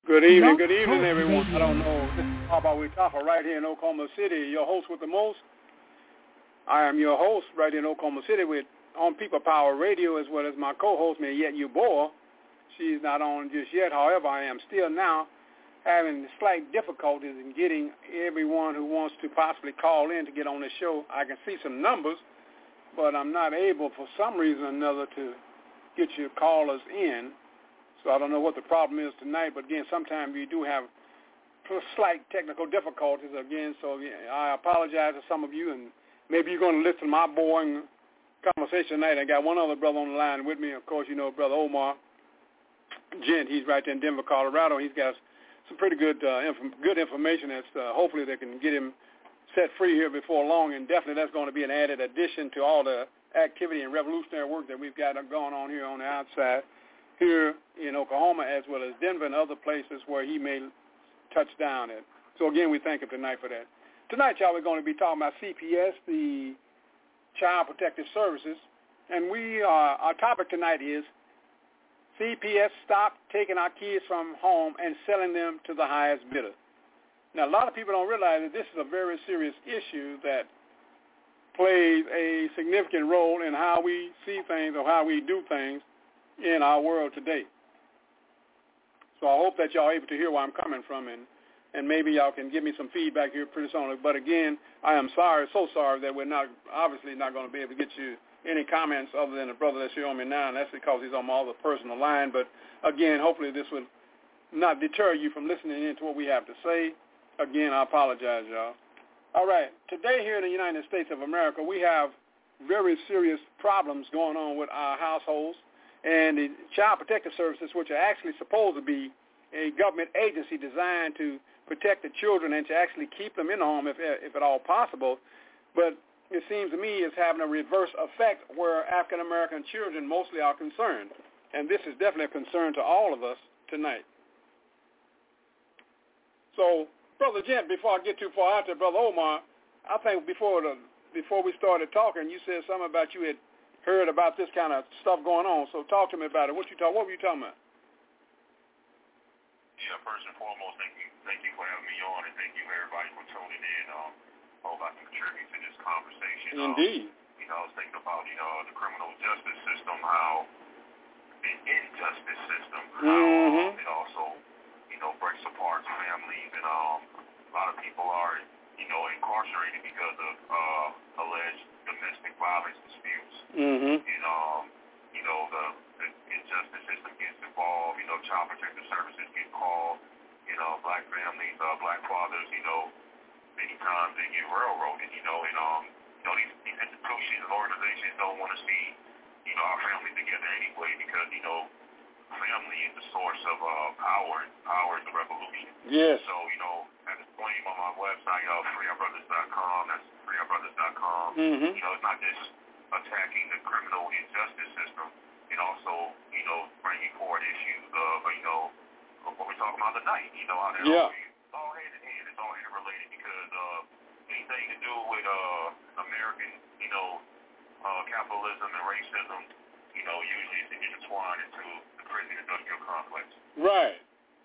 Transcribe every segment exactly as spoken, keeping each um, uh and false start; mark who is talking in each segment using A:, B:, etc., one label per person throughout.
A: Good evening, good evening, everyone. I don't know. This is Papa Witafa right here in Oklahoma City, your host with the most. I am your host right here in Oklahoma City with on People Power Radio, as well as my co-host, Yet Yeboah. She's not on just yet. However, I am still now having slight difficulties in getting everyone who wants to possibly call in to get on the show. I can see some numbers, but I'm not able for some reason or another to get your callers in. So I don't know what the problem is tonight, but again, sometimes we do have slight technical difficulties again, so I apologize to some of you, and maybe you're going to listen to my boring conversation tonight. I got one other brother on the line with me. Of course, you know Brother Omar Gent. He's right there in Denver, Colorado. He's got some pretty good uh, inf- good information that's uh, hopefully they can get him set free here before long, and definitely that's going to be an added addition to all the activity and revolutionary work that we've got going on here on the outside, here in Oklahoma as well as Denver and other places where he may touch down at. So, again, we thank him tonight for that. Tonight, y'all, we're going to be talking about C P S, the Child Protective Services, and we uh, our topic tonight is C P S stop taking our kids from home and selling them to the highest bidder. Now, a lot of people don't realize that this is a very serious issue that plays a significant role in how we see things or how we do things in our world today. So I hope that y'all are able to hear where I'm coming from, and, and maybe y'all can give me some feedback here pretty soon. But again, I am sorry, so sorry that we're not obviously not going to be able to get you any comments other than the brother that's here on me now, and that's because he's on my other personal line. But again, hopefully this will not deter you from listening in to what we have to say. Again, I apologize, y'all. All right, today here in the United States of America, we have very serious problems going on with our households. And the Child Protective Services, which are actually supposed to be a government agency designed to protect the children and to actually keep them in the home if, if at all possible, but it seems to me is having a reverse effect where African-American children mostly are concerned. And this is definitely a concern to all of us tonight. So, Brother Gent, before I get too far out there, Brother Omar, I think before the before we started talking, you said something about you had heard about this kind of stuff going on. So talk to me about it. What you talk? What were you talking about?
B: Yeah, first and foremost, thank you, thank you for having me on, and thank you everybody for tuning in. Um, I hope I can contribute to this conversation.
A: Indeed.
B: Um, you know, I was thinking about you know the criminal justice system, how the injustice system, how
A: mm-hmm.
B: um, it also you know breaks apart families, and um, a lot of people are you know incarcerated because of uh, alleged domestic violence disputes.
A: Mm-hmm.
B: And, um, you know, the, the injustice system gets involved. You know, Child Protective Services get called. You know, black families, uh, black fathers, you know, many times they get railroaded, you know, and, um, you know, these, these institutions and organizations don't want to see, you know, our families together anyway because, you know, family is the source of uh, power, and power is the revolution.
A: Yes.
B: So, you know, I explain on my website, uh, free our brothers dot com, that's free our brothers dot com.
A: Mm-hmm.
B: You know, it's not just attacking the criminal injustice system, and also, you know, bringing forward issues of, you know, of what we're talking about tonight, you know, how that
A: yeah.
B: all, it's all hand in hand, it's all interrelated because uh, anything to do with uh, American, you know, uh, capitalism and racism, you know, usually is intertwined into the prison industrial complex.
A: Right.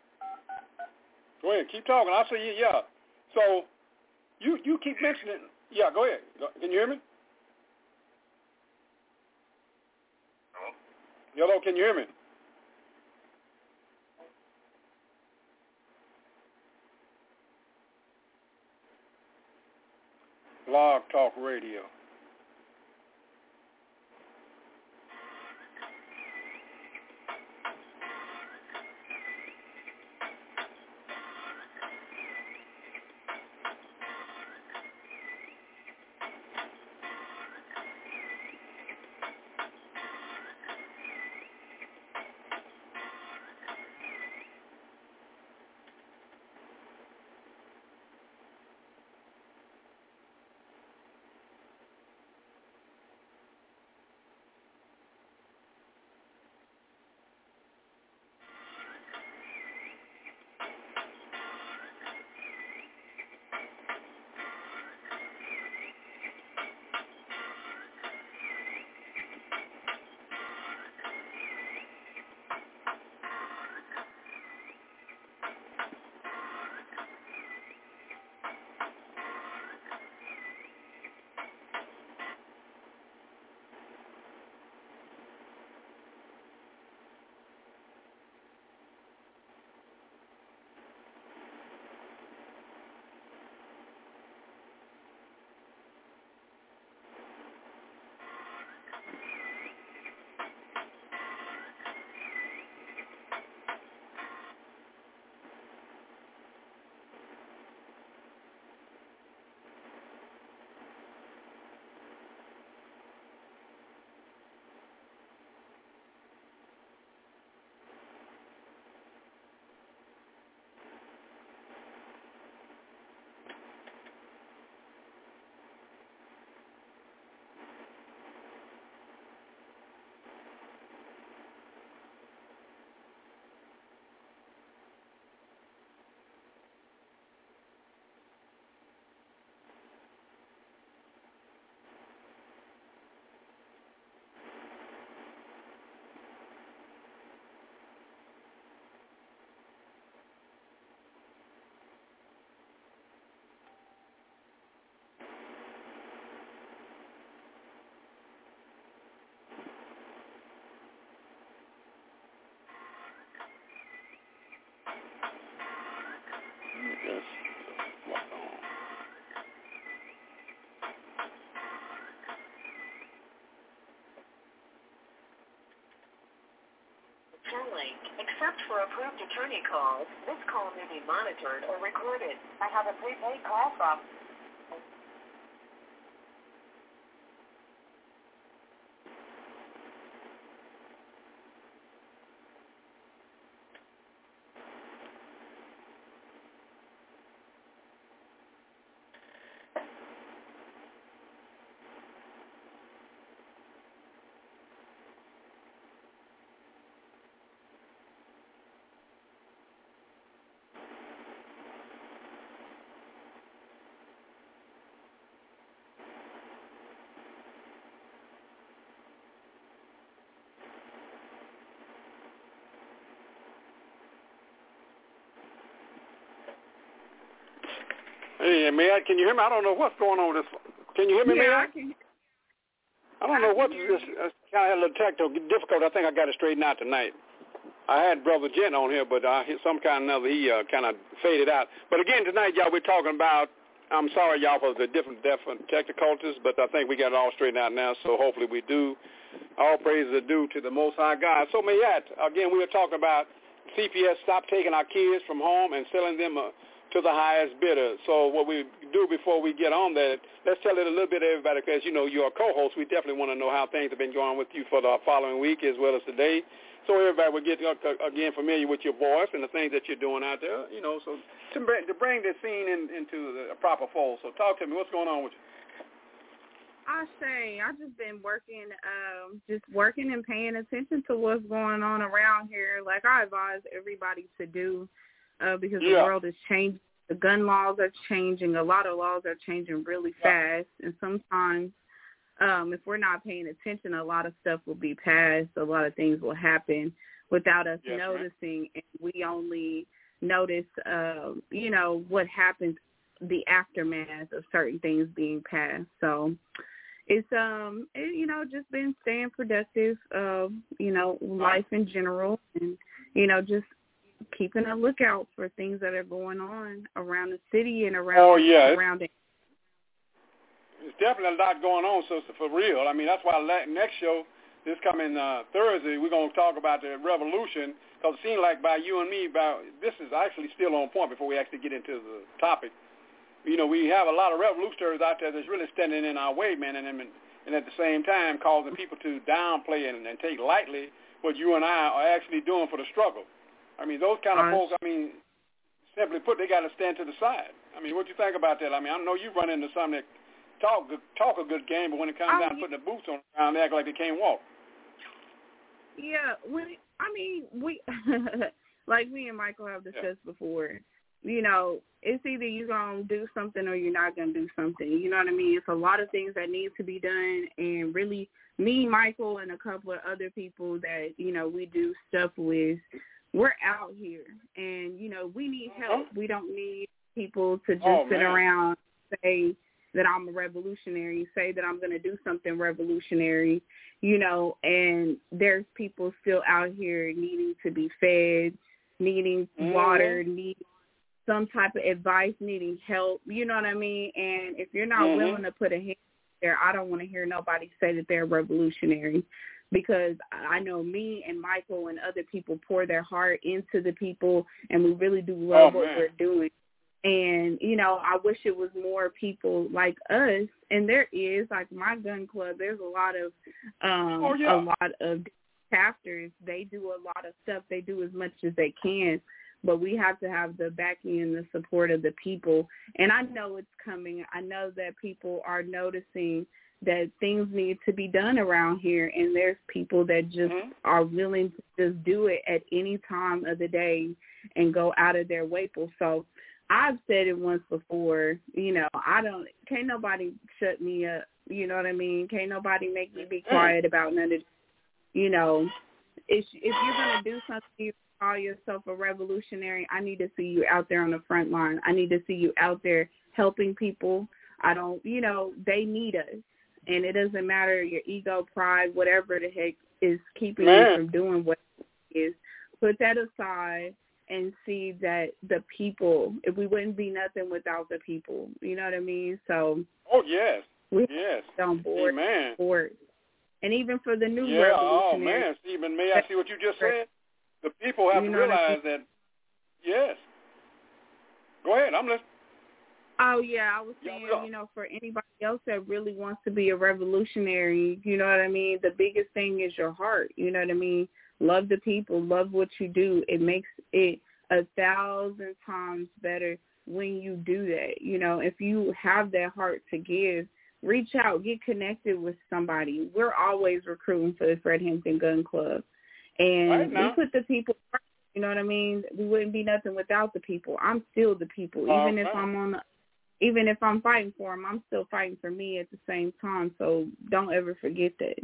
A: Go ahead, keep talking. I'll say yeah. So you you keep mentioning. Yeah, go ahead. Can you hear me?
B: Hello?
A: Hello, can you hear me? Blog Talk Radio.
C: Except for approved attorney calls, this call may be monitored or recorded. I have a prepaid call from...
A: Hey, May I, can you hear me? I don't know what's going on with this. Can you hear me,
D: yeah,
A: May I?
D: I can.
A: I don't know what this uh, kind of had a little technical difficulty. I think I got it straightened out tonight. I had Brother Gent on here, but I hit some kind of another. He uh, kind of faded out. But again, tonight, y'all, we're talking about, I'm sorry, y'all, for the different, different technicalities, but I think we got it all straightened out now, so hopefully we do. All praises are due to the Most High God. So, Mayat, again, we were talking about C P S stop taking our kids from home and selling them uh, to the highest bidder. So what we do before we get on that, let's tell it a little bit to everybody, because, you know, you're a co-host. We definitely want to know how things have been going with you for the following week as well as today. So everybody will get, uh, again, familiar with your voice and the things that you're doing out there, you know, so to bring, to bring this scene in, into the proper fold. So talk to me. What's going on with you?
D: I say, I've just been working, um, just working and paying attention to what's going on around here, like I advise everybody to do, uh, because yeah. the world is changing. The gun laws are changing. A lot of laws are changing really fast, and sometimes um, if we're not paying attention, a lot of stuff will be passed. A lot of things will happen without us yes, noticing, and we only notice, uh, you know, what happens, the aftermath of certain things being passed. So it's, um, it, you know, just been staying productive, uh, you know, life in general, and, you know, just keeping a lookout for things that are going on around the city and around,
A: oh, yeah.
D: around it.
A: There's definitely a lot going on, sister, for real. I mean, that's why next show, this coming uh, Thursday, we're going to talk about the revolution, because it seems like by you and me, about this is actually still on point before we actually get into the topic. You know, we have a lot of revolutionaries out there that's really standing in our way, man, and, and, and at the same time causing people to downplay and, and take lightly what you and I are actually doing for the struggle. I mean, those kind of uh, folks, I mean, simply put, they got to stand to the side. I mean, what do you think about that? I mean, I know you run into some that talk talk a good game, but when it comes down to putting the boots on the ground, they act like they can't walk.
D: Yeah, when it, I mean, we, like me and Michael have discussed yeah. before, you know, it's either you're going to do something or you're not going to do something. You know what I mean? It's a lot of things that need to be done, and really me, Michael, and a couple of other people that, you know, we do stuff with, we're out here, and, you know, we need help. We don't need people to just oh, sit man. around and say that I'm a revolutionary, say that I'm going to do something revolutionary, you know, and there's people still out here needing to be fed, needing mm-hmm. water, needing some type of advice, needing help, you know what I mean? And if you're not mm-hmm. willing to put a hand there, I don't want to hear nobody say that they're revolutionary, because I know me and Michael and other people pour their heart into the people, and we really do love oh, what man. we're doing. And, you know, I wish it was more people like us, and there is, like my gun club, there's a lot of, um, oh, yeah. a lot of chapters. They do a lot of stuff. They do as much as they can, but we have to have the backing and the support of the people. And I know it's coming. I know that people are noticing that things need to be done around here, and there's people that just mm-hmm. are willing to just do it at any time of the day and go out of their way. So I've said it once before, you know, I don't, can't nobody shut me up, you know what I mean? Can't nobody make me be quiet about none of it. You know, if, if you're going to do something, you call yourself a revolutionary, I need to see you out there on the front line. I need to see you out there helping people. I don't, you know, they need us. And it doesn't matter your ego, pride, whatever the heck is keeping Man. you from doing what it is. Put that aside and see that the people, if we wouldn't be nothing without the people, you know what I mean? So,
A: oh yes,
D: we
A: yes,
D: on board,
A: Amen.
D: board, and even for the new
A: yeah,
D: revolutionary.
A: oh man, Stephen, may I see what you just said? The people have
D: you
A: to
D: know
A: realize
D: I mean?
A: that, yes. Go ahead, I'm listening.
D: Oh, yeah, I was saying, you know, for anybody else that really wants to be a revolutionary, you know what I mean, the biggest thing is your heart, you know what I mean? Love the people, love what you do. It makes it a thousand times better when you do that. You know, if you have that heart to give, reach out, get connected with somebody. We're always recruiting for the Fred Hampton Gun Club. And
A: right
D: we put the people first, you know what I mean? We wouldn't be nothing without the people. I'm still the people. Even
A: right.
D: if I'm on the Even if I'm fighting for them, I'm still fighting for me at the same time. So don't ever forget that.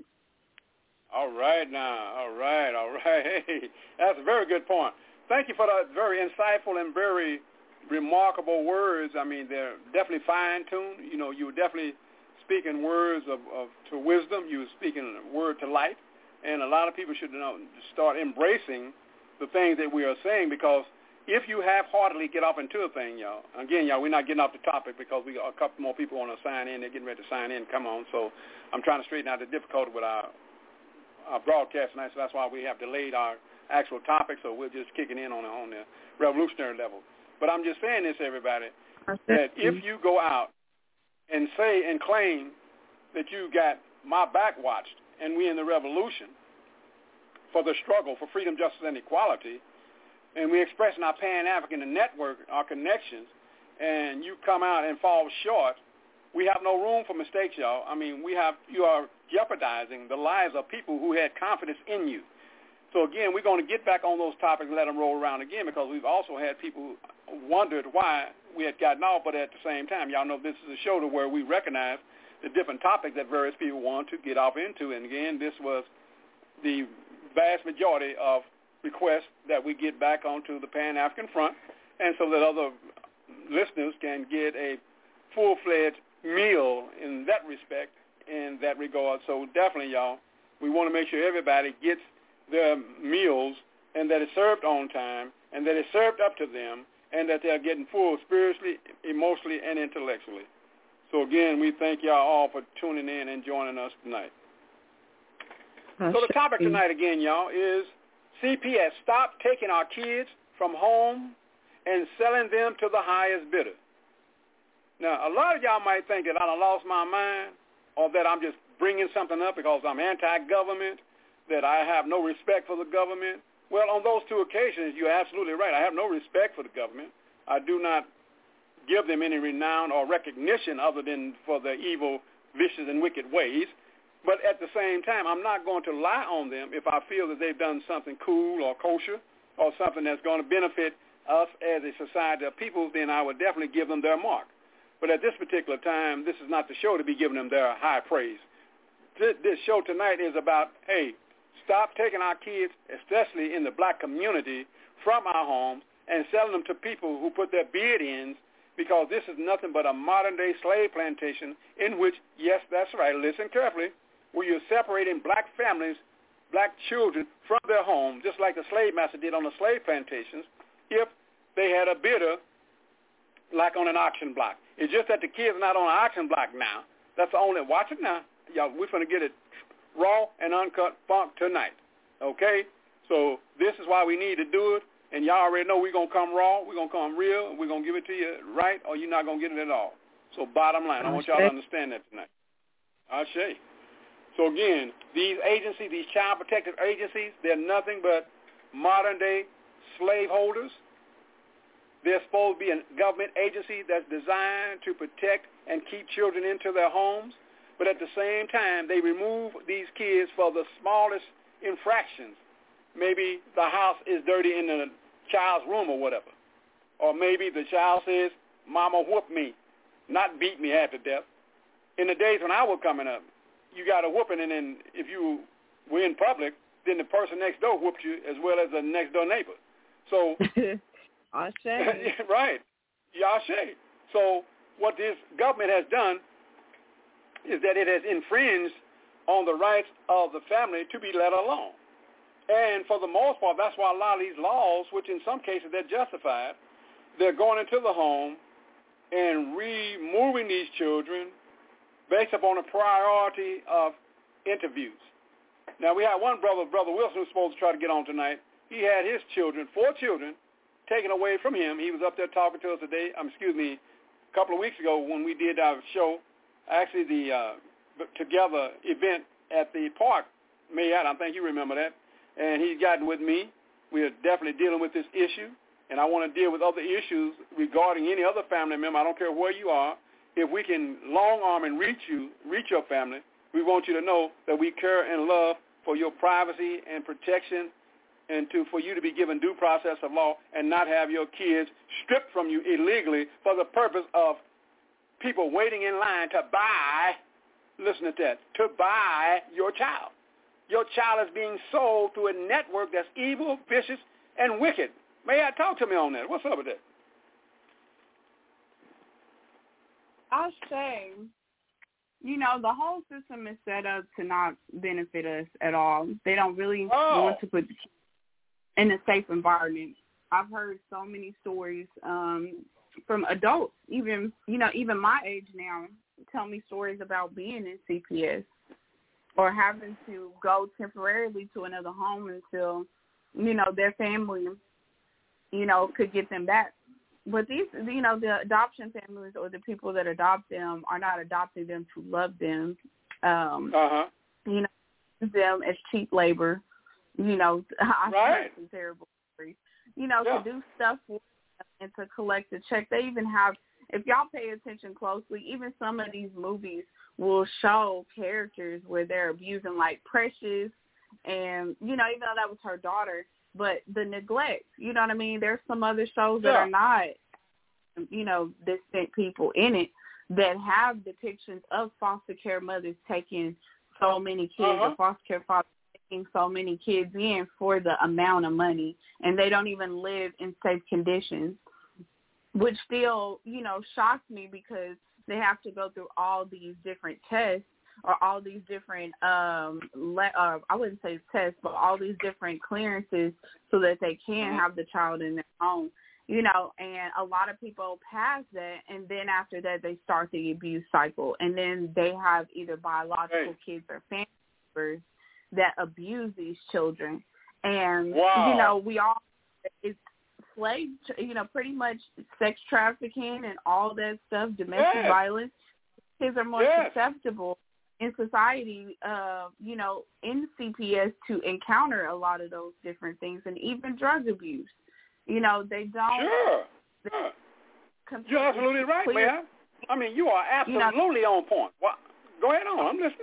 A: All right now. All right. All right. Hey, that's a very good point. Thank you for that very insightful and very remarkable words. I mean, they're definitely fine-tuned. You know, you were definitely speaking words of, of to wisdom. You were speaking a word to life. And a lot of people should you know, start embracing the things that we are saying, because if you half-heartedly get off into a thing, y'all, again, y'all, we're not getting off the topic because we got a couple more people want to sign in. They're getting ready to sign in. Come on. So I'm trying to straighten out the difficulty with our, our broadcast tonight, so that's why we have delayed our actual topic, so we're just kicking in on the, on the revolutionary level. But I'm just saying this, everybody, that if you go out and say and claim that you got my back watched and we in the revolution for the struggle for freedom, justice, and equality, and we're expressing our Pan-African network, our connections, and you come out and fall short, we have no room for mistakes, y'all. I mean, we have you are jeopardizing the lives of people who had confidence in you. So, again, we're going to get back on those topics and let them roll around again, because we've also had people who wondered why we had gotten off, but at the same time, y'all know this is a show to where we recognize the different topics that various people want to get off into. And, again, this was the vast majority of request that we get back onto the Pan-African front, and so that other listeners can get a full-fledged meal in that respect, in that regard. So definitely, y'all, we want to make sure everybody gets their meals and that it's served on time and that it's served up to them and that they're getting full spiritually, emotionally, and intellectually. So, again, we thank y'all all for tuning in and joining us tonight. So the topic tonight, again, y'all, is C P S, stop taking our kids from home and selling them to the highest bidder. Now, a lot of y'all might think that I done lost my mind or that I'm just bringing something up because I'm anti-government, that I have no respect for the government. Well, on those two occasions, you're absolutely right. I have no respect for the government. I do not give them any renown or recognition other than for their evil, vicious, and wicked ways. But at the same time, I'm not going to lie on them if I feel that they've done something cool or kosher or something that's going to benefit us as a society of people. Then I would definitely give them their mark. But at this particular time, this is not the show to be giving them their high praise. This, this show tonight is about, hey, stop taking our kids, especially in the black community, from our homes and selling them to people who put their bid ins, because this is nothing but a modern-day slave plantation in which, yes, that's right, listen carefully, where you're separating black families, black children from their home, just like the slave master did on the slave plantations, if they had a bidder like on an auction block. It's just that the kids are not on an auction block now. That's the only, watch it now. Y'all, we're going to get it raw and uncut funk tonight, okay? So this is why we need to do it, and y'all already know we're going to come raw, we're going to come real, and we're going to give it to you right, or you're not going to get it at all. So bottom line, I want y'all to understand that tonight. I'll show you. So again, these agencies, these child protective agencies, they're nothing but modern-day slaveholders. They're supposed to be a government agency that's designed to protect and keep children into their homes. But at the same time, they remove these kids for the smallest infractions. Maybe the house is dirty in the child's room or whatever. Or maybe the child says, Mama whooped me, not beat me half to death. In the days when I was coming up, you got a whooping, and then if you were in public, then the person next door whooped you as well as the next door neighbor. So,
D: I say.
A: Right. Yeah, I say. So what this government has done is that it has infringed on the rights of the family to be let alone. And for the most part, that's why a lot of these laws, which in some cases they're justified, they're going into the home and removing these children based upon a priority of interviews. Now, we have one brother, Brother Wilson, who's supposed to try to get on tonight, he had his children, four children, taken away from him. He was up there talking to us today, um, excuse me, a couple of weeks ago when we did our show, actually the uh, Together event at the park, Mayat, I think you remember that. And he's gotten with me. We are definitely dealing with this issue, and I want to deal with other issues regarding any other family member. I don't care where you are. If we can long arm and reach you, reach your family, we want you to know that we care and love for your privacy and protection, and to for you to be given due process of law and not have your kids stripped from you illegally for the purpose of people waiting in line to buy, listen to that, to buy your child. Your child is being sold through a network that's evil, vicious, and wicked. May I talk to me on that? What's up with that?
D: I'll say, you know, the whole system is set up to not benefit us at all. They don't really
A: oh.
D: want to put the kids in a safe environment. I've heard so many stories um, from adults, even, you know, even my age now, tell me stories about being in C P S or having to go temporarily to another home until, you know, their family, you know, could get them back. But these, you know, the adoption families or the people that adopt them are not adopting them to love them. Um,
A: uh-huh.
D: You know, use them as cheap labor. You know, I
A: right.
D: some terrible stories. You know,
A: yeah.
D: to do stuff for them and to collect a check. They even have, if y'all pay attention closely, even some of these movies will show characters where they're abusing, like Precious, and, you know, even though that was her daughter, but the neglect, you know what I mean? There's some other shows that
A: yeah.
D: are not, you know, distant people in it that have depictions of foster care mothers taking so many kids,
A: uh-huh.
D: or foster care fathers taking so many kids in for the amount of money, and they don't even live in safe conditions, which still, you know, shocks me because they have to go through all these different tests or all these different, um, le- uh, I wouldn't say tests, but all these different clearances so that they can have the child in their home, you know, and a lot of people pass that, and then after that they start the abuse cycle, and then they have either biological
A: hey.
D: kids or family members that abuse these children. And,
A: wow.
D: you know, we all, it's slave, you know, pretty much sex trafficking and all that stuff, domestic
A: yes.
D: violence. Kids are more
A: yes.
D: susceptible in society, uh, you know, in C P S to encounter a lot of those different things, and even drug abuse. You know, they don't.
A: Sure. sure. You're absolutely right,
D: clear.
A: man. I mean, you are absolutely
D: you know,
A: on point. Well, go ahead on. I'm listening.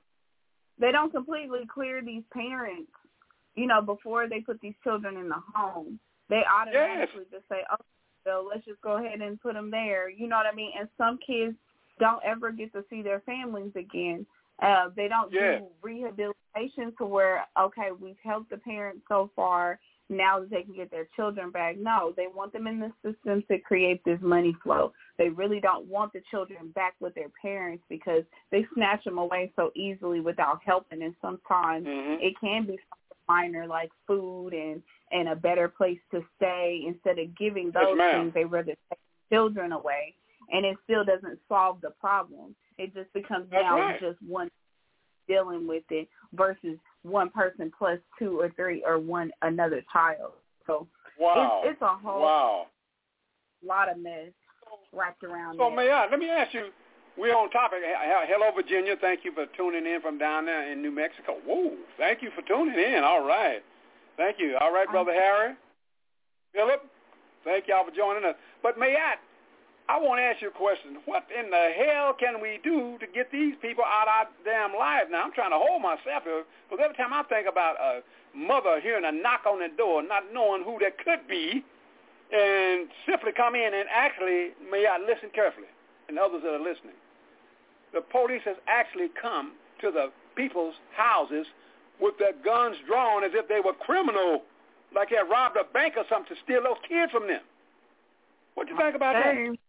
D: They don't completely clear these parents, you know, before they put these children in the home. They automatically
A: yes.
D: just say, oh, so let's just go ahead and put them there. You know what I mean? And some kids don't ever get to see their families again. Uh, they don't
A: yeah.
D: do rehabilitation to where, okay, we've helped the parents so far, now that they can get their children back. No, they want them in the system to create this money flow. They really don't want the children back with their parents because they snatch them away so easily without helping. And sometimes
A: mm-hmm.
D: it can be something minor like food and, and a better place to stay. Instead of giving those
A: yes,
D: things, they rather take children away. And it still doesn't solve the problem. It just becomes
A: That's
D: now
A: right.
D: just one dealing with it versus one person plus two or three or one another child. So
A: wow.
D: it's, it's a whole
A: wow.
D: lot of mess wrapped around
A: So,
D: it.
A: may I, let me ask you, we're on topic. Hello, Virginia. Thank you for tuning in from down there in New Mexico. Whoa, thank you for tuning in. All right. Thank you. All right, Brother Harry. Philip, thank y'all for joining us. But may I, I want to ask you a question. What in the hell can we do to get these people out of our damn lives? Now, I'm trying to hold myself here, because every time I think about a mother hearing a knock on the door, not knowing who that could be, and simply come in and actually, may I listen carefully, and others that are listening. The police has actually come to the people's houses with their guns drawn as if they were criminal, like they had robbed a bank or something to steal those kids from them. What do you think about
D: hey.
A: that?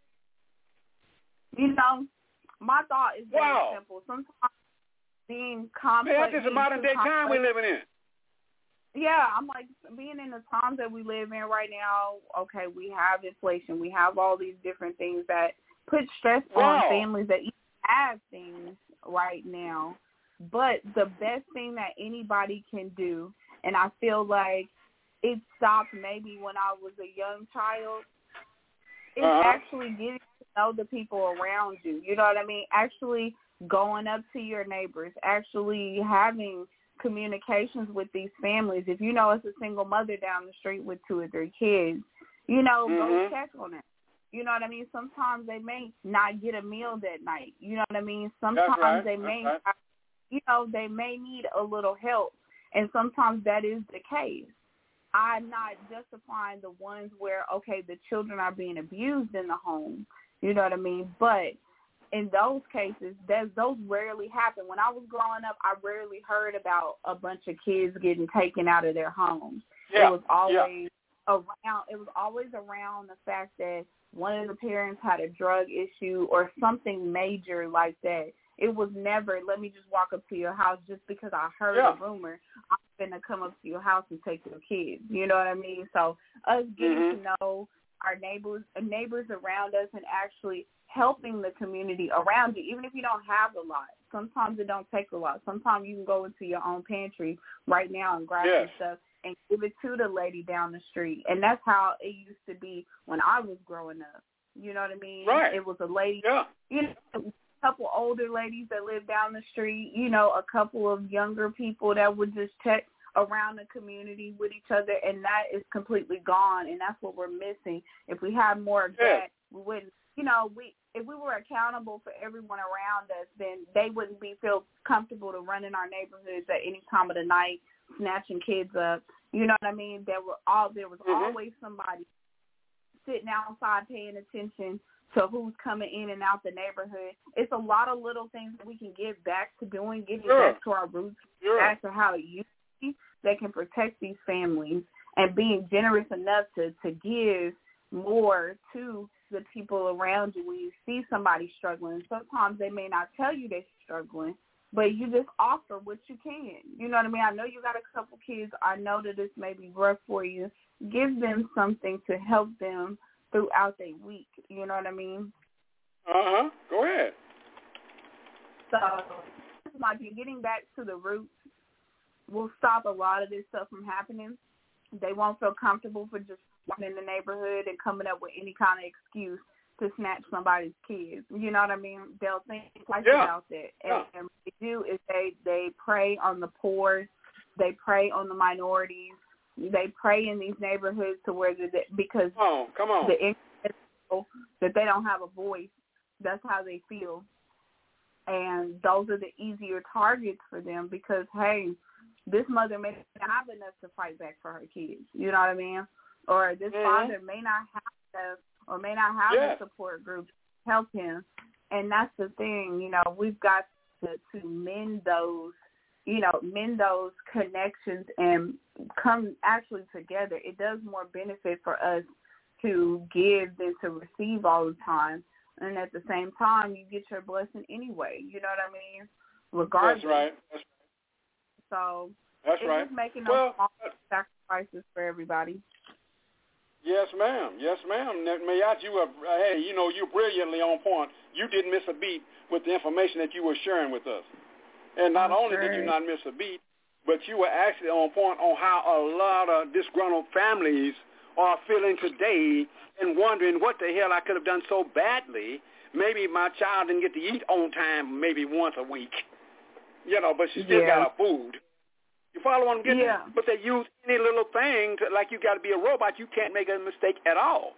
D: You know, my thought is very
A: wow.
D: simple. Sometimes being complex.
A: Man, this is a modern day
D: complex.
A: time we're living in.
D: Yeah, I'm like, being in the times that we live in right now, okay, we have inflation. We have all these different things that put stress
A: wow.
D: on families that even have things right now. But the best thing that anybody can do, and I feel like it stopped maybe when I was a young child. It's
A: uh-huh.
D: actually getting to know the people around you. You know what I mean? Actually going up to your neighbors, actually having communications with these families. If you know it's a single mother down the street with two or three kids, you know,
A: mm-hmm.
D: go check on them. You know what I mean? Sometimes they may not get a meal that night. You know what I mean? Sometimes
A: That's right.
D: they may,
A: That's right.
D: you know, they may need a little help. And sometimes that is the case. I'm not justifying the ones where, okay, the children are being abused in the home. You know what I mean? But in those cases, that, those rarely happen. When I was growing up, I rarely heard about a bunch of kids getting taken out of their homes.
A: Yeah.
D: It was always
A: yeah.
D: around. It was always around the fact that one of the parents had a drug issue or something major like that. It was never, let me just walk up to your house just because I heard
A: yeah.
D: a rumor. I'm going to come up to your house and take your kids. You know what I mean? So us getting
A: mm-hmm.
D: to know our neighbors, neighbors around us, and actually helping the community around you, even if you don't have a lot. Sometimes it don't take a lot. Sometimes you can go into your own pantry right now and grab
A: yes.
D: some stuff and give it to the lady down the street. And that's how it used to be when I was growing up. You know what I mean?
A: Right.
D: It was a lady,
A: yeah.
D: you know, a couple older ladies that lived down the street, you know, a couple of younger people that would just check around the community with each other, and that is completely gone, and that's what we're missing. If we had more of
A: yeah.
D: that, we wouldn't, you know, we if we were accountable for everyone around us, then they wouldn't be feel comfortable to run in our neighborhoods at any time of the night, snatching kids up. You know what I mean? There were all there was
A: mm-hmm.
D: always somebody sitting outside paying attention to who's coming in and out the neighborhood. It's a lot of little things that we can get back to doing, getting
A: sure.
D: back to our roots,
A: sure.
D: back to how it used to be, that can protect these families, and being generous enough to, to give more to the people around you when you see somebody struggling. Sometimes they may not tell you they're struggling, but you just offer what you can. You know what I mean? I know you got a couple kids. I know that this may be rough for you. Give them something to help them throughout their week. You know what I mean?
A: Uh-huh. Go ahead.
D: So, like, getting back to the roots will stop a lot of this stuff from happening. They won't feel comfortable for just walking in the neighborhood and coming up with any kind of excuse to snatch somebody's kids. You know what I mean? They'll think twice
A: yeah.
D: about that. And,
A: yeah.
D: and what they do is they, they prey on the poor. They prey on the minorities. They prey in these neighborhoods to where they, because
A: come on, come on.
D: the that they don't have a voice. That's how they feel. And those are the easier targets for them because, hey, this mother may not have enough to fight back for her kids. You know what I mean? Or this
A: mm-hmm.
D: father may not have or may not have
A: yeah.
D: a support group to help him. And that's the thing, you know, we've got to, to mend those, you know, mend those connections and come actually together. It does more benefit for us to give than to receive all the time. And at the same time, you get your blessing anyway. You know what I mean? Regardless.
A: That's right. That's right.
D: So
A: That's
D: it's
A: right.
D: just making
A: well,
D: those small sacrifices for everybody.
A: Yes, ma'am. Yes, ma'am. Mayat, you were, uh, hey, you know, you're brilliantly on point. You didn't miss a beat with the information that you were sharing with us. And not
D: oh,
A: only
D: sure.
A: did you not miss a beat, but you were actually on point on how a lot of disgruntled families are feeling today and wondering what the hell I could have done so badly. Maybe my child didn't get to eat on time maybe once a week, you know, but she still
D: yeah.
A: got her food. You follow what I'm getting
D: yeah.
A: at? But they use any little thing to, like you got to be a robot. You can't make a mistake at all.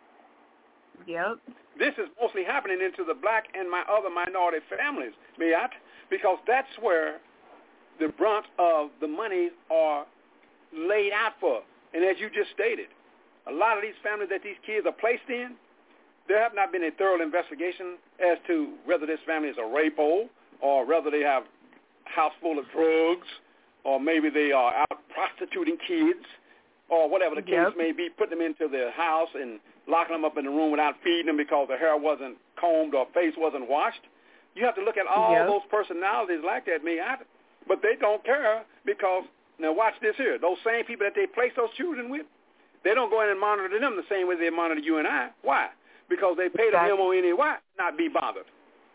D: Yep.
A: This is mostly happening into the black and my other minority families, Mayat, because that's where the brunt of the money are laid out for. And as you just stated, a lot of these families that these kids are placed in, there have not been a thorough investigation as to whether this family is a rapo or whether they have a house full of drugs or maybe they are out prostituting kids or whatever the case
D: yep.
A: may be, putting them into their house and locking them up in the room without feeding them because their hair wasn't combed or face wasn't washed. You have to look at all
D: yep.
A: those personalities like that, me. I, but they don't care because, now watch this here, those same people that they place those children with, they don't go in and monitor them the same way they monitor you and I. Why? Because they pay the
D: exactly.
A: M O N E Y, not be bothered.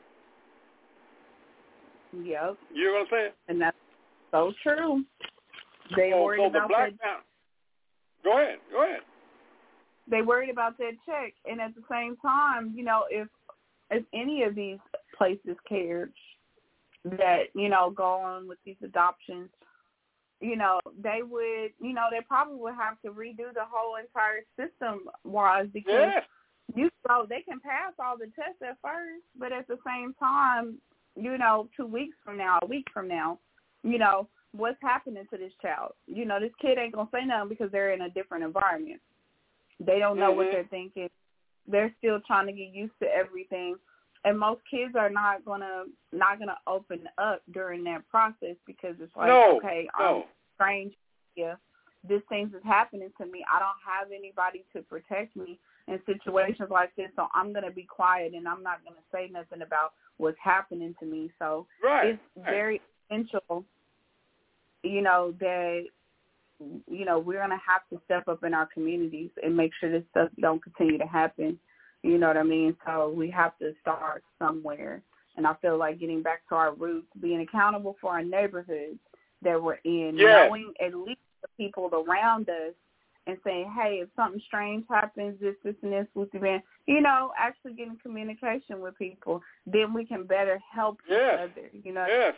D: Yep.
A: You know what I'm saying?
D: And that's so true. They
A: so,
D: worry
A: so
D: about
A: the black
D: that.
A: Go ahead. Go ahead.
D: They worried about that check, and at the same time, you know, if if any of these places cared that, you know, go on with these adoptions, you know, they would, you know, they probably would have to redo the whole entire system wise because
A: yes.
D: you know they can pass all the tests at first, but at the same time, you know, two weeks from now, a week from now, you know, what's happening to this child? You know, this kid ain't gonna say nothing because they're in a different environment. They don't know mm-hmm. what they're thinking. They're still trying to get used to everything. And most kids are not gonna not gonna open up during that process because it's like,
A: no,
D: okay,
A: no.
D: I'm strange here. This things is happening to me. I don't have anybody to protect me in situations like this, so I'm gonna be quiet and I'm not gonna say nothing about what's happening to me. So
A: right.
D: it's very essential, you know, that you know we're gonna have to step up in our communities and make sure this stuff don't continue to happen. You know what I mean? So we have to start somewhere. And I feel like getting back to our roots, being accountable for our neighborhoods that we're in,
A: yes.
D: knowing at least the people around us and saying, hey, if something strange happens, this, this, and this, with the man, you know, actually getting communication with people, then we can better help
A: yes.
D: each other. You know?
A: Yes.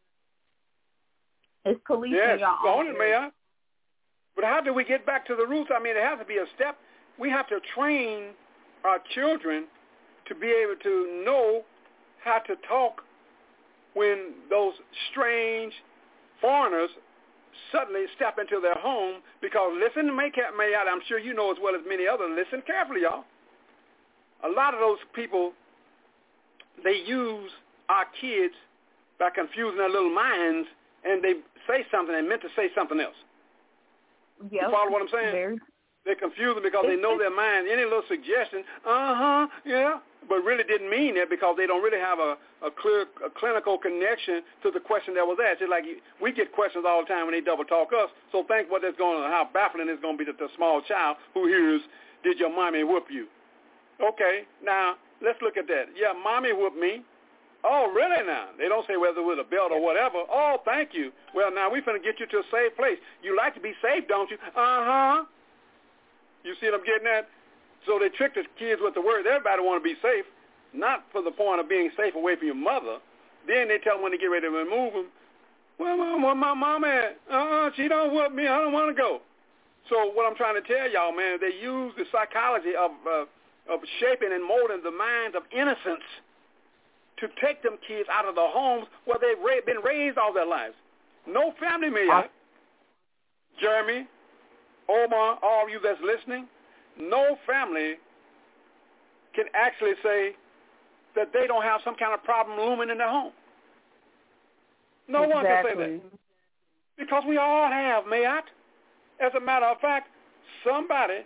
D: It's policing
A: yes.
D: your own.
A: Yes, Mayor. But how do we get back to the roots? I mean, it has to be a step. We have to train our children to be able to know how to talk when those strange foreigners suddenly step into their home. Because listen to me, Mayotte, I'm sure you know as well as many others. Listen carefully, y'all. A lot of those people, they use our kids by confusing their little minds, and they say something and meant to say something else.
D: Yep.
A: You follow what I'm saying?
D: Very.
A: They're confused because they know their mind. Any little suggestion, uh-huh, yeah, but really didn't mean that because they don't really have a, a clear a clinical connection to the question that was asked. It's like we get questions all the time when they double talk us, so think what that's going to, how baffling it's going to be to the small child who hears, did your mommy whoop you? Okay, now let's look at that. Yeah, mommy whooped me. Oh, really now? They don't say whether it was a belt or whatever. Oh, thank you. Well, now we're going to get you to a safe place. You like to be safe, don't you? Uh-huh. You see what I'm getting at? So they trick the kids with the word. Everybody want to be safe, not for the point of being safe away from your mother. Then they tell them when they get ready to remove them, well, mom, where my mom at? Uh-uh, she don't whoop me. I don't want to go. So what I'm trying to tell y'all, man, they use the psychology of uh, of shaping and molding the minds of innocence to take them kids out of the homes where they've ra- been raised all their lives. No family, Mayotte. Jeremy, Omar, all of you that's listening, no family can actually say that they don't have some kind of problem looming in their home. No
D: exactly.
A: one can say that. Because we all have, Mayotte. As a matter of fact, somebody,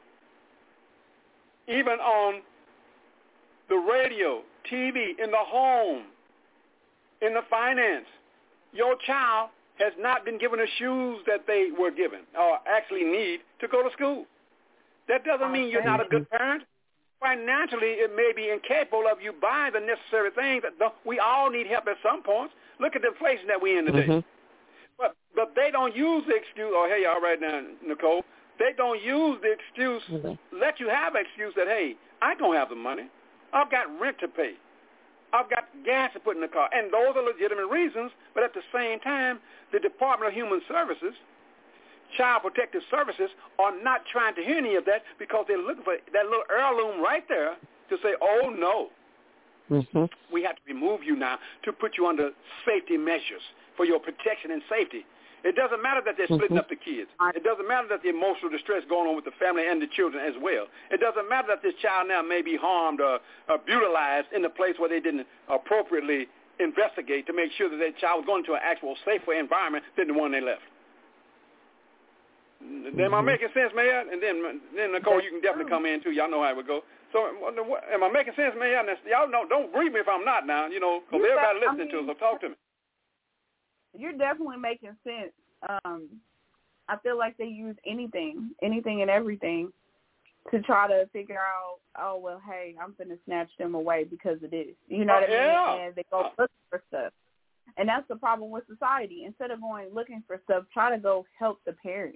A: even on the radio, T V, in the home, in the finance, your child has not been given the shoes that they were given or actually need to go to school. That doesn't mean you're not a good parent. Financially, it may be incapable of you buying the necessary things. That we all need help at some points. Look at the inflation that we're in today. Mm-hmm. But but they don't use the excuse, oh, hey, all right now, Nicole. They don't use the excuse, mm-hmm. let you have an excuse that, hey, I don't have the money. I've got rent to pay. I've got gas to put in the car. And those are legitimate reasons, but at the same time, the Department of Human Services, Child Protective Services, are not trying to hear any of that because they're looking for that little heirloom right there to say, oh, no, mm-hmm. we have to remove you now to put you under safety measures for your protection and safety. It doesn't matter that they're splitting mm-hmm. up the kids. It doesn't matter that the emotional distress going on with the family and the children as well. It doesn't matter that this child now may be harmed or, or brutalized in a place where they didn't appropriately investigate to make sure that that child was going to an actual safer environment than the one they left. Mm-hmm. Am I making sense, Mayor? And then, then Nicole, you can definitely come in too. Y'all know how it would go. So, am I making sense, Mayor? Y'all know, don't grieve me if I'm not now. You know, because everybody listening I mean, to us, so talk to me.
D: You're definitely making sense. Um, I feel like they use anything, anything and everything to try to figure out, oh, well, hey, I'm going to snatch them away because of this. You know
A: uh,
D: what I
A: yeah.
D: mean? And they go looking for stuff. And that's the problem with society. Instead of going looking for stuff, try to go help the parents.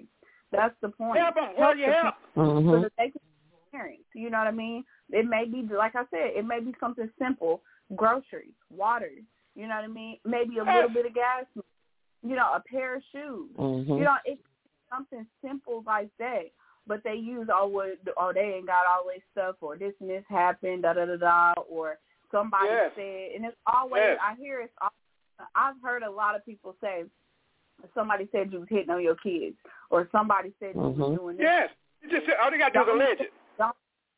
D: That's the point.
A: Help them. Where you help?
D: Mm-hmm. So that they can be parents. You know what I mean? It may be, like I said, it may be something simple, groceries, water. You know what I mean? Maybe a little bit of gas. You know, a pair of shoes.
E: Mm-hmm.
D: You know, it's something simple like that. But they use, oh, well, oh, they ain't got all this stuff, or this and this happened, da da da da, or somebody
A: yes.
D: said, and it's always
A: yes.
D: I hear it's. I've heard a lot of people say, somebody said you was hitting on your kids, or somebody said you
E: mm-hmm.
D: was doing this.
A: Yes, you just all they got to do is allege it.
D: Don't,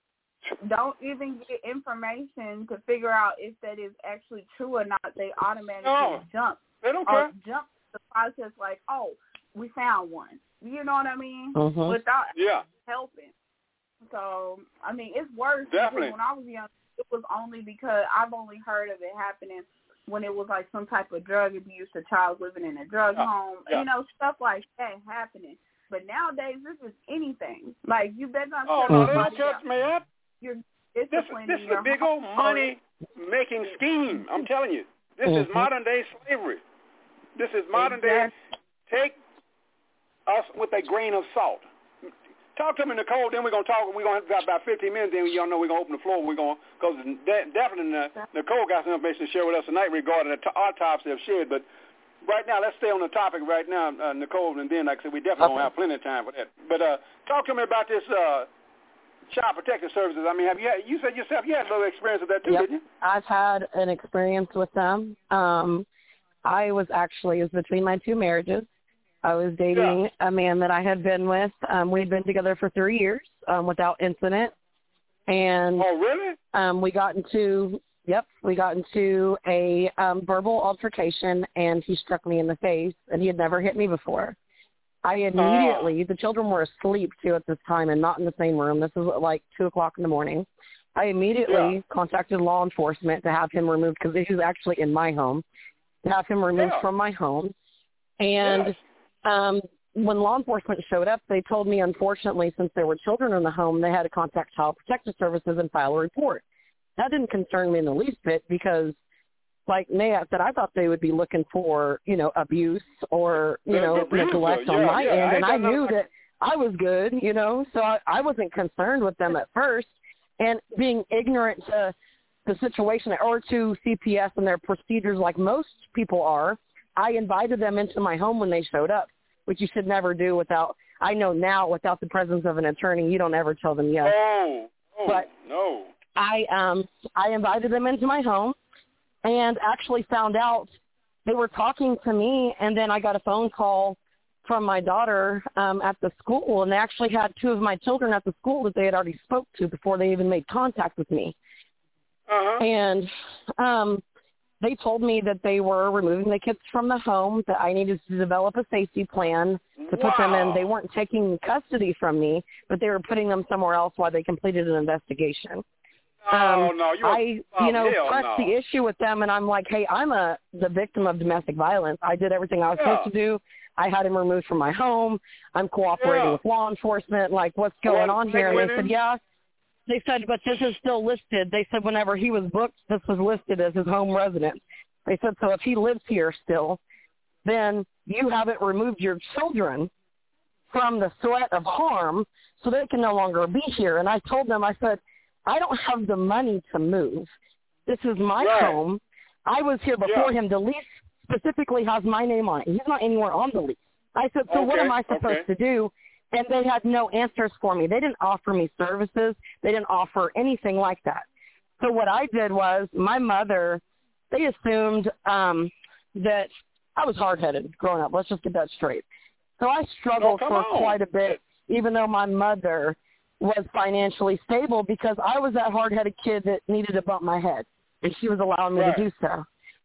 D: don't even get information to figure out if that is actually true or not. They automatically
A: no.
D: jump.
A: They don't
D: or
A: care.
D: Jump the process like, oh, we found one. You know what I mean?
E: Mm-hmm.
D: Without
A: yeah.
D: helping. So, I mean, it's worse.
A: Definitely.
D: When I was young, it was only because I've only heard of it happening when it was like some type of drug abuse, a child living in a drug
A: yeah.
D: home,
A: yeah.
D: you know, stuff like that happening. But nowadays, this is anything. Like, you better not
A: oh,
D: tell
A: no, they
D: somebody
A: don't touch me up.
D: You're
A: This,
D: disciplining
A: this is
D: your
A: a big
D: home.
A: old money-making scheme. I'm telling you. This
E: mm-hmm.
A: is modern-day slavery. This is modern-day.
D: Exactly.
A: Take us with a grain of salt. Talk to me, Nicole. Then we're gonna talk. We're gonna have about fifteen minutes. Then y'all know we're gonna open the floor. We're gonna because de- definitely uh, Nicole got some information to share with us tonight regarding the t- autopsy of Shedd. But right now, let's stay on the topic right now, uh, Nicole. And then, like I said, we definitely
E: okay.
A: don't have plenty of time for that. But uh, talk to me about this uh, Child Protective Services. I mean, have you had, you said yourself you had a little experience with that too,
E: yep.
A: didn't you?
E: I've had an experience with them. Um, I was actually it was between my two marriages. I was dating
A: yeah.
E: a man that I had been with. Um, we'd been together for three years um, without incident. And
A: oh, really?
E: Um, we got into, yep, we got into a um, verbal altercation, and he struck me in the face, and he had never hit me before. I immediately, oh. the children were asleep, too, at this time and not in the same room. This was at like two o'clock in the morning. I immediately
A: yeah.
E: contacted law enforcement to have him removed, because he was actually in my home, to have him removed
A: yeah.
E: from my home. And
A: yes.
E: Um, when law enforcement showed up, they told me, unfortunately, since there were children in the home, they had to contact Child Protective Services and file a report. That didn't concern me in the least bit because, like Naya said, I thought they would be looking for, you know, abuse or, you
A: the,
E: know,
A: the
E: neglect
A: yeah,
E: on my
A: yeah,
E: end,
A: I
E: and I knew
A: nothing.
E: that I was good, you know, so I, I wasn't concerned with them at first. And being ignorant to the situation or to C P S and their procedures like most people are, I invited them into my home when they showed up, which you should never do without, I know now, without the presence of an attorney, you don't ever tell them yes.
A: Oh, oh
E: but
A: no.
E: I, um, I invited them into my home and actually found out they were talking to me, and then I got a phone call from my daughter um, at the school, and they actually had two of my children at the school that they had already spoke to before they even made contact with me.
A: Uh-huh.
E: And um, they told me that they were removing the kids from the home, that I needed to develop a safety plan to
A: wow.
E: put them in. They weren't taking custody from me, but they were putting them somewhere else while they completed an investigation.
A: Oh,
E: um,
A: no. You're,
E: I,
A: oh,
E: you know,
A: hell
E: pressed
A: no.
E: the issue with them, and I'm like, hey, I'm a the victim of domestic violence. I did everything I was
A: yeah.
E: supposed to do. I had him removed from my home. I'm cooperating
A: yeah.
E: with law enforcement. Like, what's going
A: well,
E: on here? And they
A: him?
E: said, yeah. They said, but this is still listed. They said whenever he was booked, this was listed as his home residence. They said, so if he lives here still, then you haven't removed your children from the threat of harm, so they can no longer be here. And I told them, I said, I don't have the money to move. This is my
A: right.
E: home. I was here before
A: yeah.
E: him. The lease specifically has my name on it. He's not anywhere on the lease. I said, so
A: okay.
E: what am I supposed
A: okay.
E: to do? And they had no answers for me. They didn't offer me services. They didn't offer anything like that. So what I did was my mother, they assumed um, that I was hard-headed growing up. Let's just get that straight. So I struggled
A: no,
E: for
A: on.
E: quite a bit, even though my mother was financially stable, because I was that hard-headed kid that needed to bump my head, and she was allowing me
A: right.
E: to do so.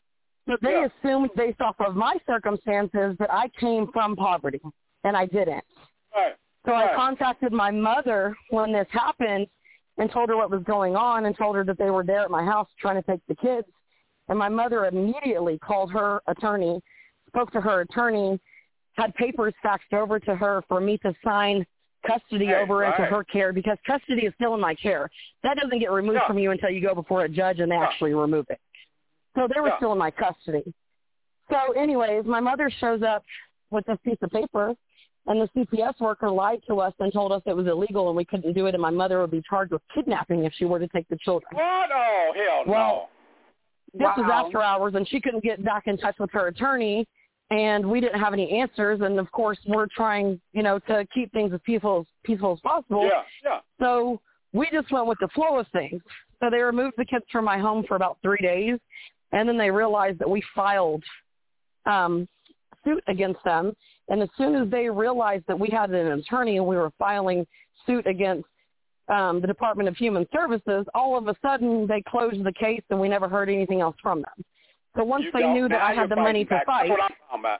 E: So they
A: yeah.
E: assumed based off of my circumstances that I came from poverty, and I didn't.
A: Right.
E: So
A: right.
E: I contacted my mother when this happened and told her what was going on and told her that they were there at my house trying to take the kids. And my mother immediately called her attorney, spoke to her attorney, had papers faxed over to her for me to sign custody
A: right.
E: over into
A: right.
E: her care, because custody is still in my care. That doesn't get removed
A: yeah.
E: from you until you go before a judge and they
A: yeah.
E: actually remove it. So they were
A: yeah.
E: still in my custody. So anyways, my mother shows up with this piece of paper, And the C P S worker lied to us and told us it was illegal and we couldn't do it, and my mother would be charged with kidnapping if she were to take the children.
A: What? Oh, hell no.
E: Well, this
D: wow.
E: was after hours, and she couldn't get back in touch with her attorney, and we didn't have any answers. And, of course, we're trying, you know, to keep things as peaceful as, peaceful as possible.
A: Yeah, yeah.
E: So we just went with the flow of things. So they removed the kids from my home for about three days, and then they realized that we filed um, suit against them. And as soon as they realized that we had an attorney and we were filing suit against um, the Department of Human Services, all of a sudden they closed the case and we never heard anything else from them. So once
A: You
E: they
A: don't-
E: knew that I had the money to
A: back.
E: fight,
A: That's what I'm talking about.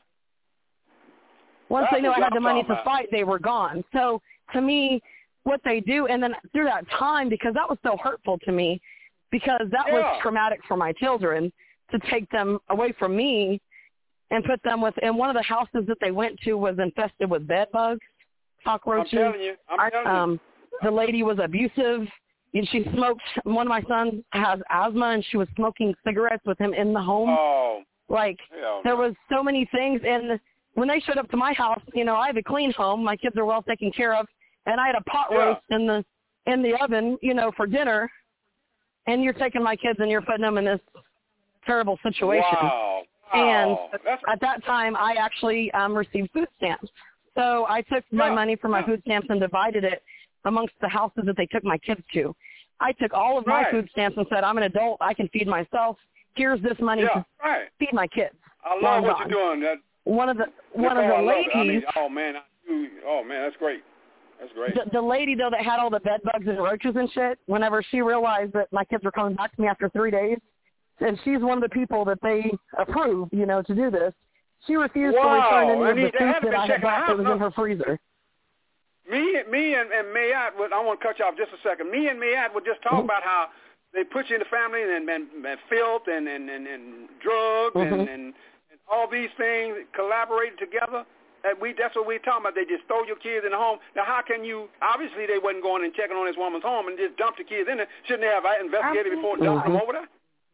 E: once
A: That's
E: they knew
A: what
E: I had the
A: I'm
E: money
A: talking
E: to
A: about.
E: fight, they were gone. So to me, what they do, and then through that time, because that was so hurtful to me, because that
A: Yeah.
E: was traumatic for my children, to take them away from me and put them with, and one of the houses that they went to was infested with bed bugs, cockroaches.
A: I'm telling you. I'm telling
E: um,
A: you.
E: The lady was abusive. And she smoked, one of my sons has asthma, and she was smoking cigarettes with him in the home.
A: Oh.
E: Like,
A: Hell
E: there
A: no.
E: was so many things. And when they showed up to my house, you know, I have a clean home. My kids are well taken care of. And I had a pot
A: Yeah.
E: roast in the in the oven, you know, for dinner. And you're taking my kids and you're putting them in this terrible situation.
A: Wow.
E: And
A: Wow. That's,
E: at that time, I actually um, received food stamps. So I took my
A: Yeah.
E: money from my
A: Yeah.
E: food stamps and divided it amongst the houses that they took my kids to. I took all of my
A: Right.
E: food stamps and said, I'm an adult. I can feed myself. Here's this money
A: yeah,
E: to
A: right.
E: feed my kids.
A: I
E: while I'm
A: love what
E: gone.
A: you're doing. That,
E: One of the one of
A: Nicole,
E: the
A: I love it. I
E: ladies,
A: mean, oh, man. I, you, oh, man, that's great. That's great.
E: the, the lady, though, that had all the bed bugs and roaches and shit, whenever she realized that my kids were coming back to me after three days, and she's one of the people that they approved, you know, to do this, she refused
A: Wow.
E: to return any
A: And
E: of
A: he-
E: the
A: they
E: food
A: hadn't
E: that
A: been
E: I had
A: checking
E: bought
A: the
E: that was
A: house,
E: in her freezer.
A: Me, me and, and Mayat, would, I want to cut you off just a second. Me and Mayat would just talk
E: Mhm.
A: about how they put you in the family and, and, and filth and, and, and, and drugs
E: Mhm.
A: and, and, and all these things collaborated together. And we, that's what we're talking about. They just stole your kids in the home. Now, how can you, obviously they wasn't going and checking on this woman's home and just dumped the kids in there. Shouldn't they have investigated before dumping them
E: Mhm.
A: over there?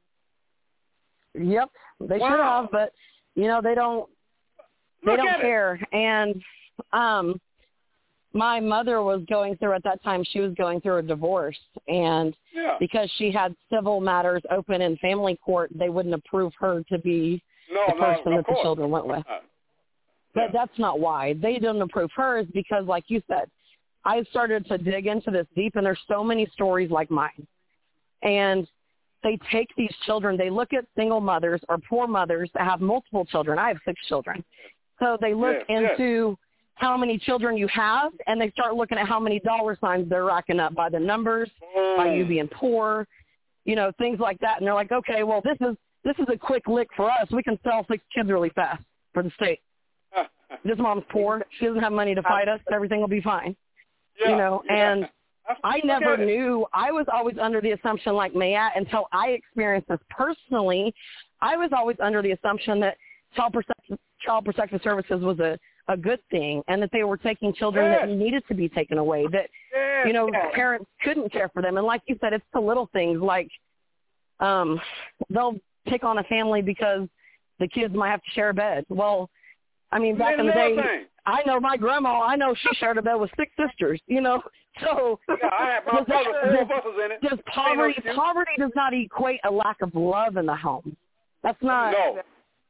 E: Yep, they
A: Wow.
E: should have, but, you know, they don't, they
A: Look
E: don't
A: at it.
E: care. And um, my mother was going through, at that time, she was going through a divorce. And
A: Yeah.
E: because she had civil matters open in family court, they wouldn't approve her to be
A: No,
E: the
A: no,
E: person
A: of
E: that the
A: course.
E: children went with.
A: Uh,
E: But
A: yeah.
E: that's not why. They didn't approve her is because, like you said, I started to dig into this deep, and there's so many stories like mine. And they take these children, they look at single mothers or poor mothers that have multiple children. I have six children. So they look
A: Yes, yes.
E: into how many children you have, and they start looking at how many dollar signs they're racking up by the numbers, by you
A: Boom.
E: being poor, you know, things like that. And they're like, okay, well, this is this is a quick lick for us. We can sell six kids really fast for the state. This mom's poor. She doesn't have money to fight us. Everything will be fine.
A: Yeah,
E: You know,
A: yeah.
E: and I
A: Look
E: never
A: at it.
E: knew. I was always under the assumption, like Mayat, until I experienced this personally, I was always under the assumption that child protective, child protective services was a, a good thing, and that they were taking children
A: Yes.
E: that needed to be taken away, that,
A: Yes,
E: you know,
A: yes.
E: parents couldn't care for them. And like you said, it's the little things, like um, they'll pick on a family because the kids might have to share a bed. Well, I mean, back
A: It's
E: in the day,
A: another thing.
E: I know my grandma, I know she shared a bed with six sisters, you know. So
A: Yeah, I had my
E: does,
A: brother, four
E: does,
A: of us was in it.
E: does
A: Ain't no
E: poverty
A: excuse.
E: poverty does not equate a lack of love in the home. That's not
A: No.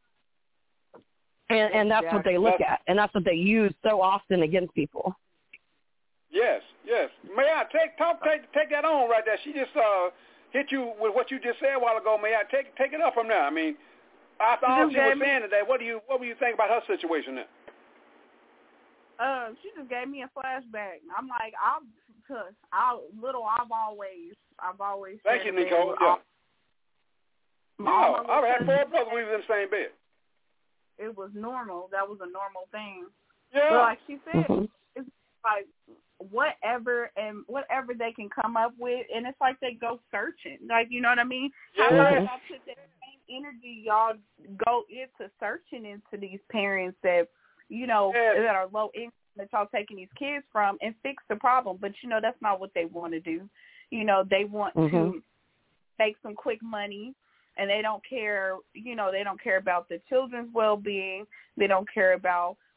E: and, and that's what they look at, and that's what they use so often against people.
A: Yes, yes. May I take talk take take that on right there? She just uh hit you with what you just said a while ago. May I take take it up from there? I mean, after all she was saying today, what do you what do you think about her situation then?
D: Uh, she just gave me a flashback. I'm like, I'm, I little. I've always, I've always.
A: Thank you,
D: said that
A: Nicole.
D: with
A: Yeah.
D: all- all
A: Yeah,
D: my
A: I've had
D: little
A: four brothers. We was in the same bed.
D: It was normal. That was a normal thing.
A: Yeah.
D: But like she said,
E: Mhm.
D: it's like whatever and whatever they can come up with, and it's like they go searching. Like, you know what I mean? How
A: Yeah.
D: about y'all put that same energy y'all go into searching into these parents that, you know,
A: Yes.
D: that are low income that y'all taking these kids from and fix the problem. But, you know, that's not what they want to do. You know, they want
E: Mhm.
D: to make some quick money, and they don't care, you know, they don't care about the children's well-being. They don't care about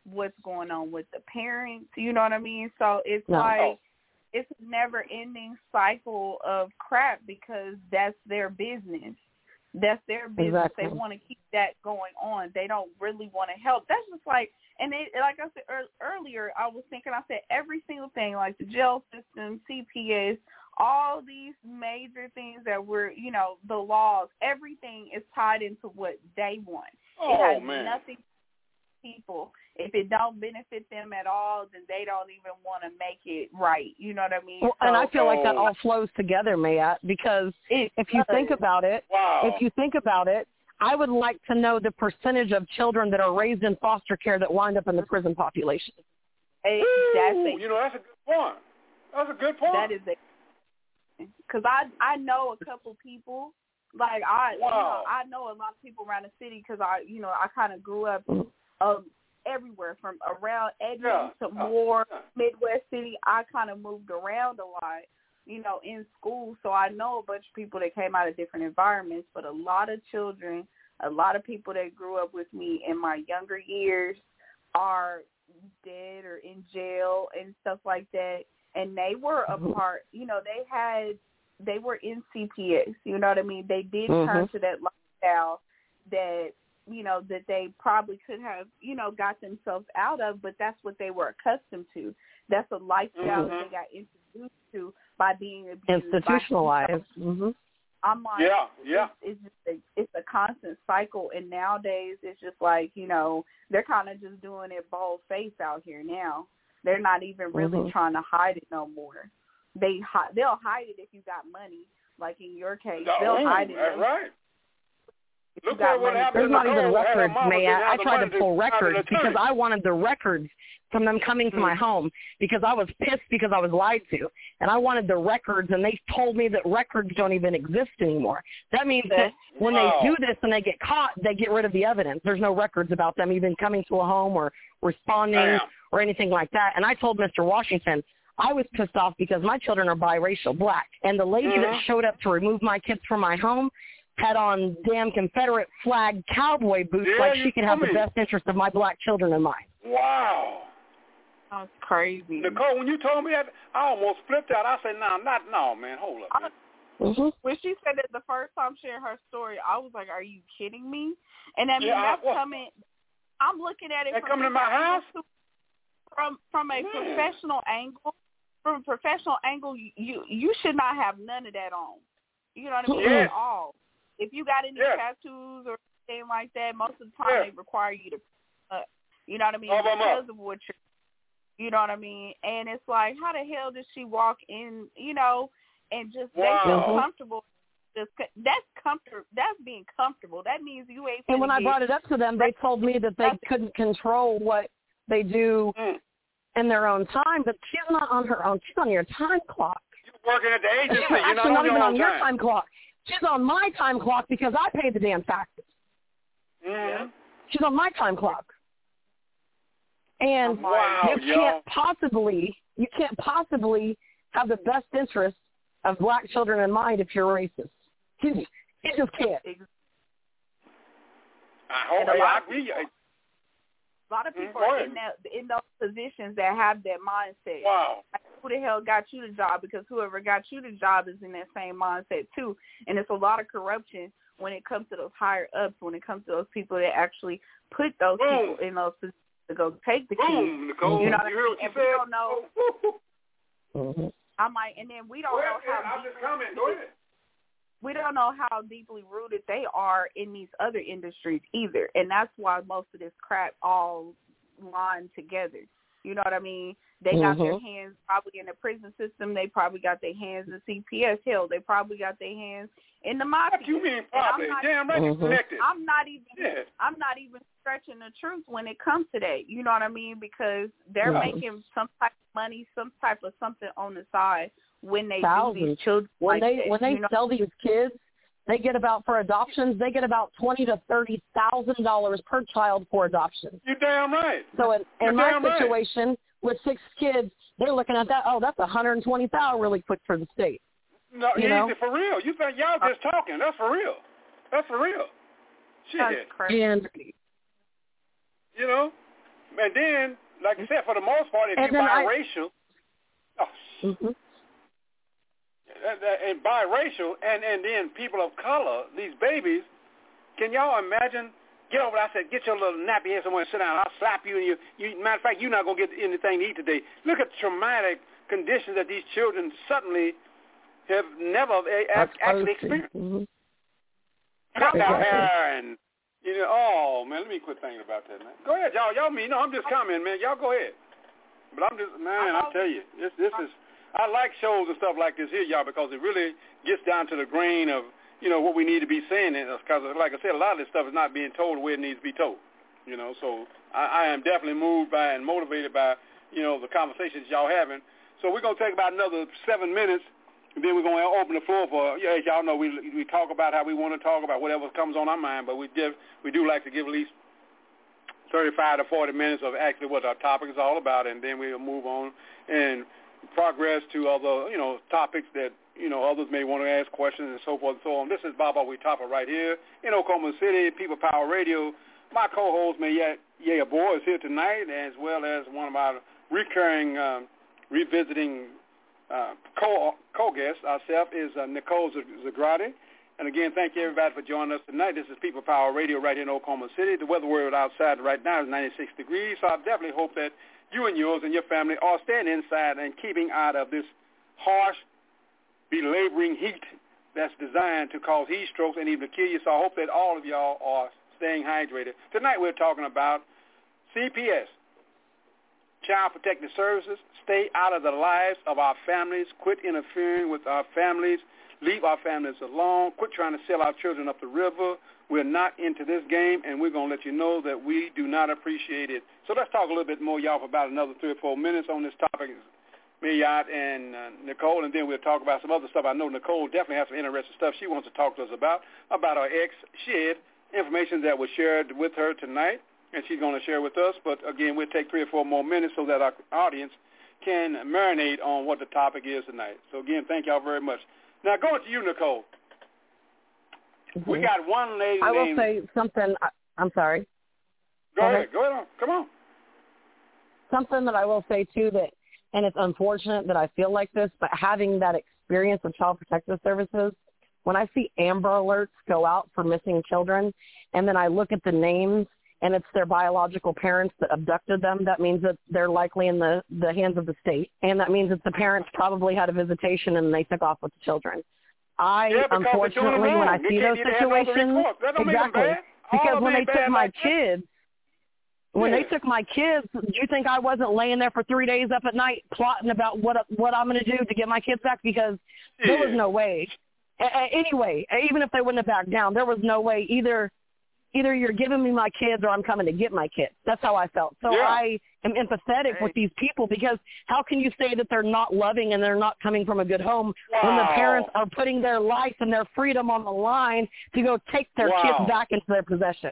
D: what's going on with the parents. You know what I mean? So it's
E: no.
D: like it's a never-ending cycle of crap because that's their business. That's their business.
E: Exactly.
D: They want to keep that going on. They don't really want to help. That's just like, and it, like I said er, earlier, I was thinking, I said every single thing, like the jail system, C P S, all these major things that were, you know, the laws, everything is tied into what they want.
A: Oh,
D: it has
A: man.
D: nothing to do with people. If it don't benefit them at all, then they don't even want to make it right. You know what I mean?
E: Well,
D: so,
E: and I feel like that all flows together, Mayat, because
D: it
E: if you
D: does.
E: think about it,
A: Wow.
E: if you think about it, I would like to know the percentage of children that are raised in foster care that wind up in the prison population.
D: It, that's
A: Ooh,
D: a,
A: you know, that's a good point. That's a good point.
D: that is a because I I know a couple people like I
A: Wow.
D: you know, I know a lot of people around the city because I you know I kind of grew up um, everywhere from around Edmond
A: Yeah.
D: to more
A: Yeah.
D: Midwest City. I kind of moved around a lot, you know, in school, so I know a bunch of people that came out of different environments. But a lot of children, a lot of people that grew up with me in my younger years are dead or in jail and stuff like that. And they were a part, you know, they had, they were in C P S, you know what I mean? They did
E: Mm-hmm.
D: turn to that lifestyle that, you know, that they probably could have, you know, got themselves out of, but that's what they were accustomed to. That's a lifestyle
A: Mm-hmm.
D: that they got introduced to by being abused.
E: Institutionalized.
D: By,
E: Mm-hmm.
D: I'm like,
A: Yeah, yeah.
D: It's, it's just a, it's a constant cycle, and nowadays it's just like, you know, they're kind of just doing it bold face out here now. They're not even really
E: Mm-hmm.
D: trying to hide it no more. They hi- they'll hide it if you got money, like in your case. They'll
A: Ooh,
D: hide it.
A: that's right.
D: If you
A: Look
D: got
A: at what
D: money.
A: happened
E: There's
A: in
E: not even
A: Nicole. Had her
E: records,
A: mama
E: Matt.
A: didn't have
E: I
A: the
E: tried to
A: money
E: pull
A: find an
E: records
A: attorney.
E: because I wanted the records from them coming to my home because I was pissed because I was lied to. And I wanted the records, and they told me that records don't even exist anymore. That means that when
A: Wow.
E: they do this and they get caught, they get rid of the evidence. There's no records about them even coming to a home or responding
A: Damn.
E: or anything like that. And I told Mister Washington, I was pissed off because my children are biracial black. And the lady
A: Mhm.
E: that showed up to remove my kids from my home had on damn Confederate flag cowboy boots
A: Yeah,
E: like
A: you
E: she could
A: told
E: have the
A: me.
E: best interest of my black children in mind.
A: Wow.
D: That's crazy.
A: Nicole, when you told me that, I almost flipped out. I said, no, not, no, man, hold up, man.
E: Mm-hmm.
D: When she said that the first time sharing her story, I was like, "Are you kidding me?" And I mean,
A: Yeah, I
D: that's
A: was.
D: coming. I'm looking at it
A: They
D: from
A: coming to my house?
D: from from a
A: Man.
D: professional angle. From a professional angle, you, you you should not have none of that on. You know what I mean?
A: Yes.
D: At all. If you got any
A: Yes.
D: tattoos or anything like that, most of the time
A: Yes.
D: they require you to, uh, you know what I mean,
A: Cover 'em up.
D: because of what you're. You know what I mean? And it's like, how the hell did she walk in? You know, and just they feel
A: Wow.
D: comfortable. Just that's comfort. That's being comfortable. That means you ain't.
E: And when I
D: finna
E: brought
D: get-
E: it up to them, they told me that they couldn't control what they do
A: Mm.
E: in their own time, but she's not on her own. She's on your time clock.
A: You're working at the agency.
E: She's
A: You're
E: actually
A: not
E: not
A: on
E: even
A: your
E: on
A: own
E: your
A: time.
E: time clock. She's on my time clock because I pay the damn taxes.
A: Mm-hmm.
E: She's on my time clock. And
A: Wow,
E: you
A: yo.
E: can't possibly, you can't possibly have the best interest of black children in mind if you're racist. You, you just can't.
A: I hope
D: And a
A: I,
D: lot
A: I
D: of
A: agree. I-
D: A lot of
A: Mm,
D: people
A: go
D: are
A: ahead.
D: in that in those positions that have that mindset.
A: Wow.
D: Like, who the hell got you the job? Because whoever got you the job is in that same mindset too. And it's a lot of corruption when it comes to those higher ups. When it comes to those people that actually put those
A: Boom.
D: people in those positions to go take the kids.
A: Boom, Nicole.
D: You know what I
A: you heard
D: mean?
A: what you
D: And we
A: said?
D: don't know.
E: Mm-hmm.
D: I'm like, and then we don't
A: Go
D: know
A: ahead, man.
D: how
A: I'm
D: deep,
A: just coming. Go ahead.
D: we don't know how deeply rooted they are in these other industries either. And that's why most of this crap all line together. You know what I mean? They got their
E: Mhm.
D: hands probably in the prison system. They probably got their hands in C P S. Hell, they probably got their hands in the mafia.
A: What you mean
D: And I'm
A: probably?
D: not-
A: Damn right you
E: Mhm.
A: connected.
D: I'm not even.
A: Yeah.
D: I'm not even stretching the truth when it comes to that. You know what I mean? Because they're
E: Yeah.
D: making some type of money, some type of something on the side when they do
E: Thousands.
D: these children.
E: When
D: like
E: they
D: that,
E: when they
D: you know?
E: sell these kids, they get about for adoptions. They get about twenty to thirty thousand dollars per child for adoption.
A: You damn right.
E: So in,
A: You're
E: in my
A: damn right.
E: situation with six kids, they're looking at that. Oh, that's one hundred twenty thousand really quick for the state.
A: No,
E: You
A: easy
E: know?
A: for real. You think y'all just talking? That's for real. That's for real. Shit.
D: That's crazy.
E: And
A: You know, and then, like I said, for the most part, if
E: and
A: you're
E: I,
A: biracial, oh,
E: mm-hmm.
A: and, and biracial, and, and then people of color, these babies, can y'all imagine? Get over there. I said, get your little nappy head somewhere and sit down. I'll slap you. And you, you matter of fact, you're not going to get anything to eat today. Look at the traumatic conditions that these children suddenly have never That's actually experienced.
E: Mm-hmm.
A: Come down there and, you know, oh, man, let me quit thinking about that, man. Go ahead, y'all. Y'all mean, no, I'm just commenting, man. Y'all go ahead. But I'm just, man, I tell you, this, this is, I like shows and stuff like this here, y'all, because it really gets down to the grain of, you know, what we need to be saying, because, like I said, a lot of this stuff is not being told the way it needs to be told, you know. So I, I am definitely moved by and motivated by, you know, the conversations y'all having. So we're going to take about another seven minutes, and then we're going to open the floor for, yeah, as y'all know, we we talk about how we want to talk about whatever comes on our mind, but we give, we do like to give at least thirty-five to forty minutes of actually what our topic is all about, and then we'll move on and progress to other, you know, topics that, you know, others may want to ask questions and so forth and so on. This is Baba Wetapa right here in Oklahoma City, People Power Radio. My co-host, Mayette Yea-Aboah, is here tonight, as well as one of our recurring, um, revisiting uh, co- co-guests, ourselves, is uh, Nicole Zagrati. And again, thank you, everybody, for joining us tonight. This is People Power Radio right here in Oklahoma City. The weather word outside right now is ninety-six degrees, so I definitely hope that you and yours and your family are staying inside and keeping out of this harsh, belaboring heat that's designed to cause heat strokes and even to kill you. So I hope that all of y'all are staying hydrated. Tonight we're talking about C P S, Child Protective Services. Stay out of the lives of our families. Quit interfering with our families. Leave our families alone. Quit trying to sell our children up the river. We're not into this game, and we're going to let you know that we do not appreciate it. So let's talk a little bit more, y'all, for about another three or four minutes on this topic. Mayette and uh, Nicole, and then we'll talk about some other stuff. I know Nicole definitely has some interesting stuff she wants to talk to us about, about her ex. She had information that was shared with her tonight, and she's going to share with us. But, again, we'll take three or four more minutes so that our audience can marinate on what the topic is tonight. So, again, thank y'all very much. Now, going to you, Nicole. Mm-hmm. We got one lady
E: I will
A: named...
E: say something. I, I'm sorry.
A: Go, Go ahead. ahead. Go ahead. On. Come on.
E: Something that I will say, too, that and it's unfortunate that I feel like this, but having that experience with Child Protective Services, when I see Amber Alerts go out for missing children, and then I look at the names, and it's their biological parents that abducted them, that means that they're likely in the, the hands of the state. And that means that the parents probably had a visitation and they took off with the children. I,
A: yeah,
E: unfortunately, when I see those situations, exactly, because when they took my kids, When yeah. they took my kids, do you think I wasn't laying there for three days up at night plotting about what what I'm going to do to get my kids back? Because yeah. there was no way. A- anyway, even if they wouldn't have backed down, there was no way. Either either you're giving me my kids or I'm coming to get my kids. That's how I felt. So
A: yeah.
E: I am empathetic right. with these people, because how can you say that they're not loving and they're not coming from a good home
A: wow.
E: when the parents are putting their life and their freedom on the line to go take their
A: wow.
E: kids back into their possession?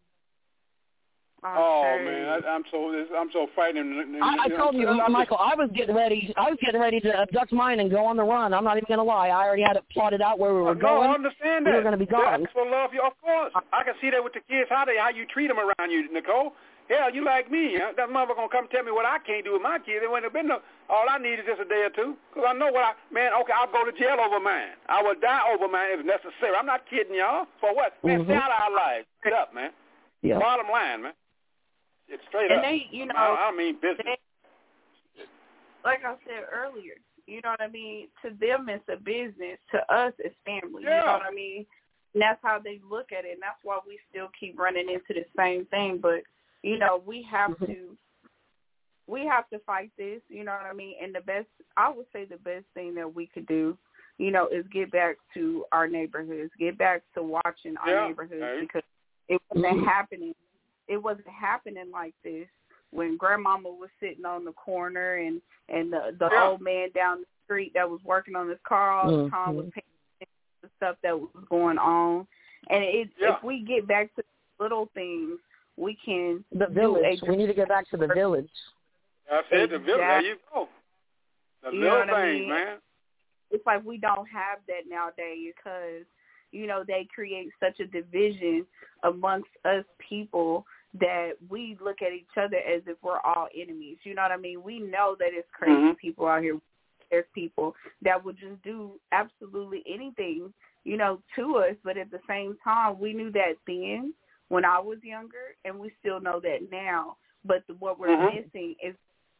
A: Oh man, I, I'm so I'm so frightened.
E: I, I told you, I'm Michael, just... I was getting ready. I was getting ready to abduct mine and go on the run. I'm not even going to lie. I already had it plotted out where we were
A: no,
E: going.
A: No, I understand that.
E: We were going to be gone.
A: For love, you, of course. I can see that with the kids. How they, how you treat them around you, Nicole. Hell, you like me. Huh? That mother gonna come tell me what I can't do with my kids. It wouldn't have been no. All I need is just a day or two, because I know what I. Man, okay, I'll go to jail over mine. I will die over mine if necessary. I'm not kidding y'all. For what? Man,
E: mm-hmm.
A: stay out of our lives. Straight up, man.
E: Yeah.
A: Bottom line, man. It's straight
D: and
A: up.
D: they, you know,
A: I, I mean business.
D: They, like I said earlier, you know what I mean? To them, it's a business. To us, it's family.
A: Yeah.
D: You know what I mean? And that's how they look at it, and that's why we still keep running into the same thing. But, you know, we have
E: mm-hmm.
D: to we have to fight this, you know what I mean? And the best, I would say the best thing that we could do, you know, is get back to our neighborhoods, get back to watching our
A: yeah.
D: neighborhoods,
A: right.
D: because it wasn't
E: mm-hmm.
D: happening. It wasn't happening like this when grandmama was sitting on the corner and, and the, the
A: yeah.
D: old man down the street that was working on his car all
E: mm-hmm.
D: the time was paying attention to the stuff that was going on. And it,
A: yeah.
D: if we get back to little things, we can
E: The village.
D: do a,
E: we need to get back to the village.
A: That's it, the village. There you go. The
D: you
A: little
D: know what
A: things,
D: I mean?
A: man.
D: It's like we don't have that nowadays because, you know, they create such a division amongst us people that we look at each other as if we're all enemies. You know what I mean? We know that it's crazy mm-hmm. people out here. There's people that would just do absolutely anything, you know, to us. But at the same time, we knew that then when I was younger, and we still know that now. But the, what we're mm-hmm. missing is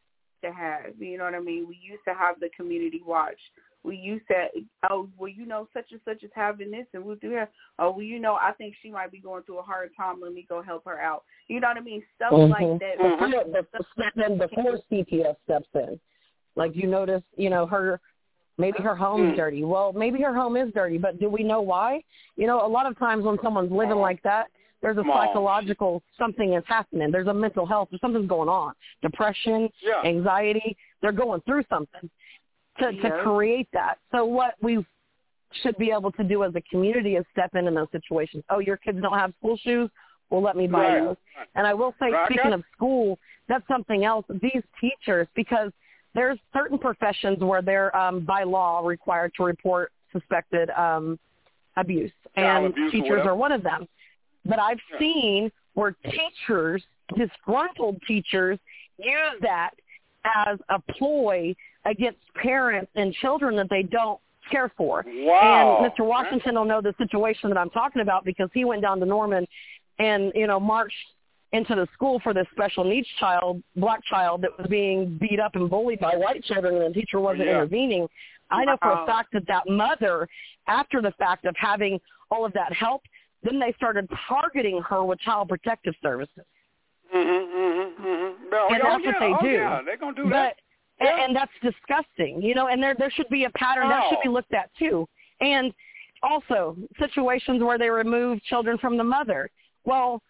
D: to have, you know what I mean? We used to have the community watch. We used to, oh, well, you know, such and such is having this, and we'll do that. Oh, well, you know, I think she might be going through a hard time. Let me go help her out. You know what I mean? Stuff mm-hmm. like that.
E: Mm-hmm. Then before C P S steps in, like you notice, you know, her, maybe her home's mm-hmm. dirty. Well, maybe her home is dirty, but do we know why? You know, a lot of times when someone's living like that, there's a psychological something is happening. There's a mental health. Something's going on. Depression, yeah. anxiety. They're going through something. To, to create that. So what we should be able to do as a community is step in in those situations. Oh, your kids don't have school shoes? Well, let me buy right. those. And I will say, right. speaking of school, that's something else. These teachers, because there's certain professions where they're um, by law required to report suspected um, abuse, and abuse teachers are one of them. But I've yeah. seen where teachers, disgruntled teachers, use that as a ploy against parents and children that they don't care for.
A: Wow.
E: And Mister Washington will know the situation that I'm talking about because he went down to Norman and, you know, marched into the school for this special needs child, black child that was being beat up and bullied by white children, and the teacher wasn't yeah. intervening. I know for a fact that that mother, after the fact of having all of that help, then they started targeting her with child protective services.
A: Mm-hmm, mm-hmm, mm-hmm. No,
E: and
A: oh,
E: that's
A: yeah,
E: what they
A: oh,
E: do.
A: Yeah, they're going to do
E: but,
A: that.
E: And,
A: yeah.
E: and that's disgusting, you know, and there there should be a pattern. Oh. That should be looked at, too. And also situations where they remove children from the mother. Well,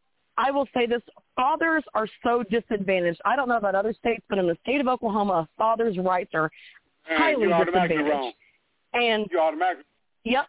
E: I will say this. Fathers are so disadvantaged. I don't know about other states, but in the state of Oklahoma, a father's rights are
A: Man,
E: highly
A: you're
E: disadvantaged.
A: Wrong.
E: And
A: you automatically.
E: Yep.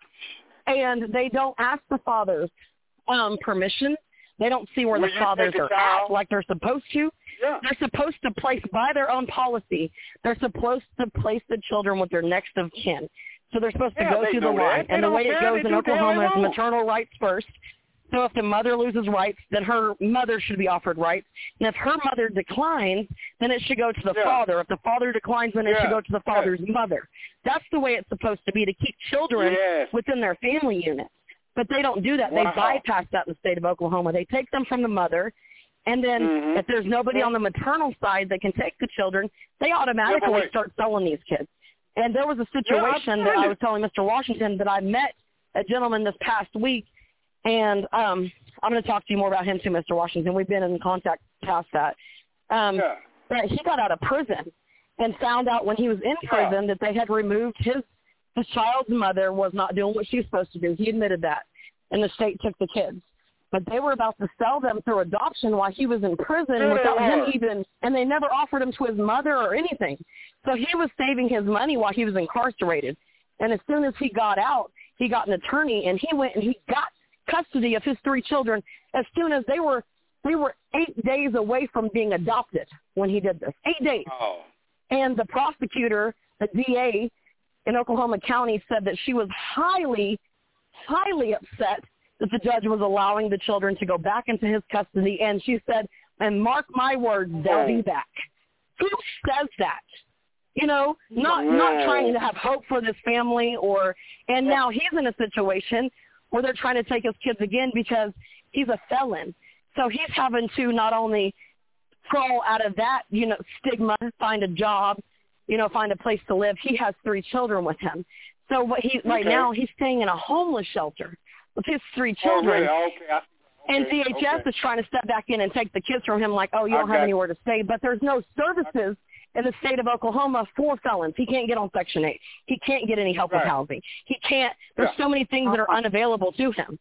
E: And they don't ask the fathers um, permission. They don't see where
A: Will
E: the fathers are
A: child?
E: at like they're supposed to.
A: Yeah.
E: They're supposed to place, by their own policy, they're supposed to place the children with their next of kin. So they're supposed
A: yeah,
E: to go through the line. And the way it goes in Oklahoma is maternal rights first. So if the mother loses rights, then her mother should be offered rights. And if her mother declines, then it should go to the
A: yeah.
E: father. If the father declines, then it
A: yeah.
E: should go to the father's yeah. mother. That's the way it's supposed to be, to keep children
A: yes.
E: within their family units. But they don't do that.
A: Wow.
E: They bypass that in the state of Oklahoma. They take them from the mother, and then
A: mm-hmm.
E: if there's nobody on the maternal side that can take the children, they automatically
A: yeah,
E: start selling these kids. And there was a situation
A: yeah,
E: that I was telling Mister Washington that I met a gentleman this past week, and um, I'm going to talk to you more about him too, Mister Washington. We've been in contact past that. Um,
A: yeah.
E: But he got out of prison and found out when he was in prison
A: yeah.
E: that they had removed his his child's mother was not doing what she was supposed to do. He admitted that, and the state took the kids. But they were about to sell them through adoption while he was in prison
A: yeah,
E: without him even, and they never offered him to his mother or anything. So he was saving his money while he was incarcerated. And as soon as he got out, he got an attorney, and he went and he got custody of his three children as soon as they were they were eight days away from being adopted when he did this. Eight days.
A: Oh.
E: And the prosecutor, the D A in Oklahoma County, said that she was highly, highly upset that the judge was allowing the children to go back into his custody. And she said, and mark my words, they'll be back. Who says that? You know, not not trying to have hope for this family, or and now he's in a situation where they're trying to take his kids again because he's a felon. So he's having to not only crawl out of that, you know, stigma, find a job, you know, find a place to live. He has three children with him. So what he right
A: okay.
E: now he's staying in a homeless shelter with his three children.
A: Oh, really? okay. Okay.
E: And D H S
A: okay.
E: is trying to step back in and take the kids from him like, oh, you don't
A: okay.
E: have anywhere to stay. But there's no services in the state of Oklahoma for felons. He can't get on Section eight. He can't get any help
A: right.
E: with housing. He can't. There's
A: yeah.
E: so many things that are unavailable to him.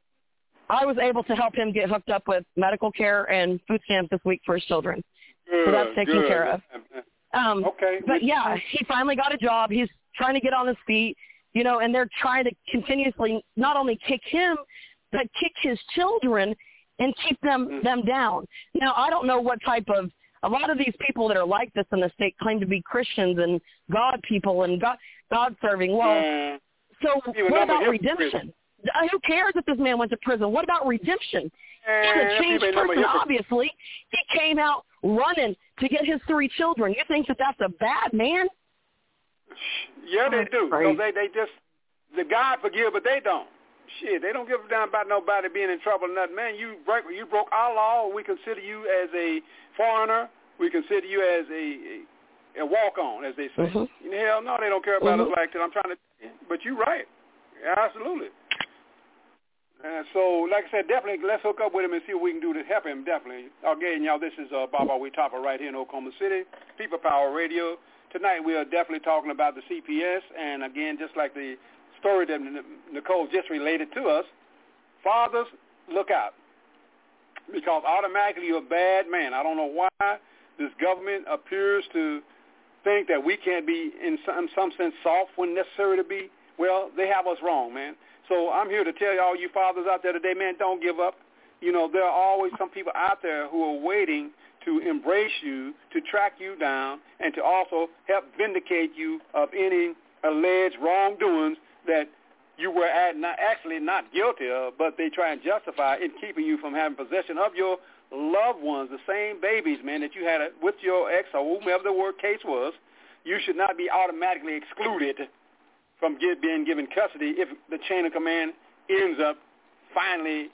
E: I was able to help him get hooked up with medical care and food stamps this week for his children.
A: Good,
E: so that's taken
A: good.
E: care of. Um,
A: okay.
E: But, yeah, he finally got a job. He's trying to get on his feet, you know, and they're trying to continuously not only kick him, but kick his children and keep them, mm-hmm. them down. Now, I don't know what type of – a lot of these people that are like this in the state claim to be Christians and God people and God, God-serving. Well,
A: mm.
E: so what about redemption? Uh, who cares if this man went to prison? What about redemption?
A: And
E: He's a changed person, obviously. He came out running to get his three children. You think that that's a bad man?
A: Yeah, they
E: that's
A: do.
E: Crazy.
A: So they, they just, the God forgive, but they don't. Shit, they don't give a damn about nobody being in trouble or nothing. Man, you break, you broke our law. We consider you as a foreigner. We consider you as a, a, a walk-on, as they say. Mm-hmm. Hell no, they don't care about mm-hmm. us like that. I'm trying to, but you're right. Absolutely. And so, like I said, definitely let's hook up with him and see what we can do to help him, definitely. Again, y'all, this is uh, Bob We Topper right here in Oklahoma City, People Power Radio. Tonight we are definitely talking about the C P S, and again, just like the story that Nicole just related to us, fathers, look out. Because automatically you're a bad man. I don't know why this government appears to think that we can't be, in some, in some sense, soft when necessary to be. Well, they have us wrong, man. So I'm here to tell you, all you fathers out there today, man, don't give up. You know, there are always some people out there who are waiting to embrace you, to track you down, and to also help vindicate you of any alleged wrongdoings that you were at not, actually not guilty of, but they try and justify in keeping you from having possession of your loved ones, the same babies, man, that you had with your ex or whomever the word case was. You should not be automatically excluded from get, being given custody if the chain of command ends up finally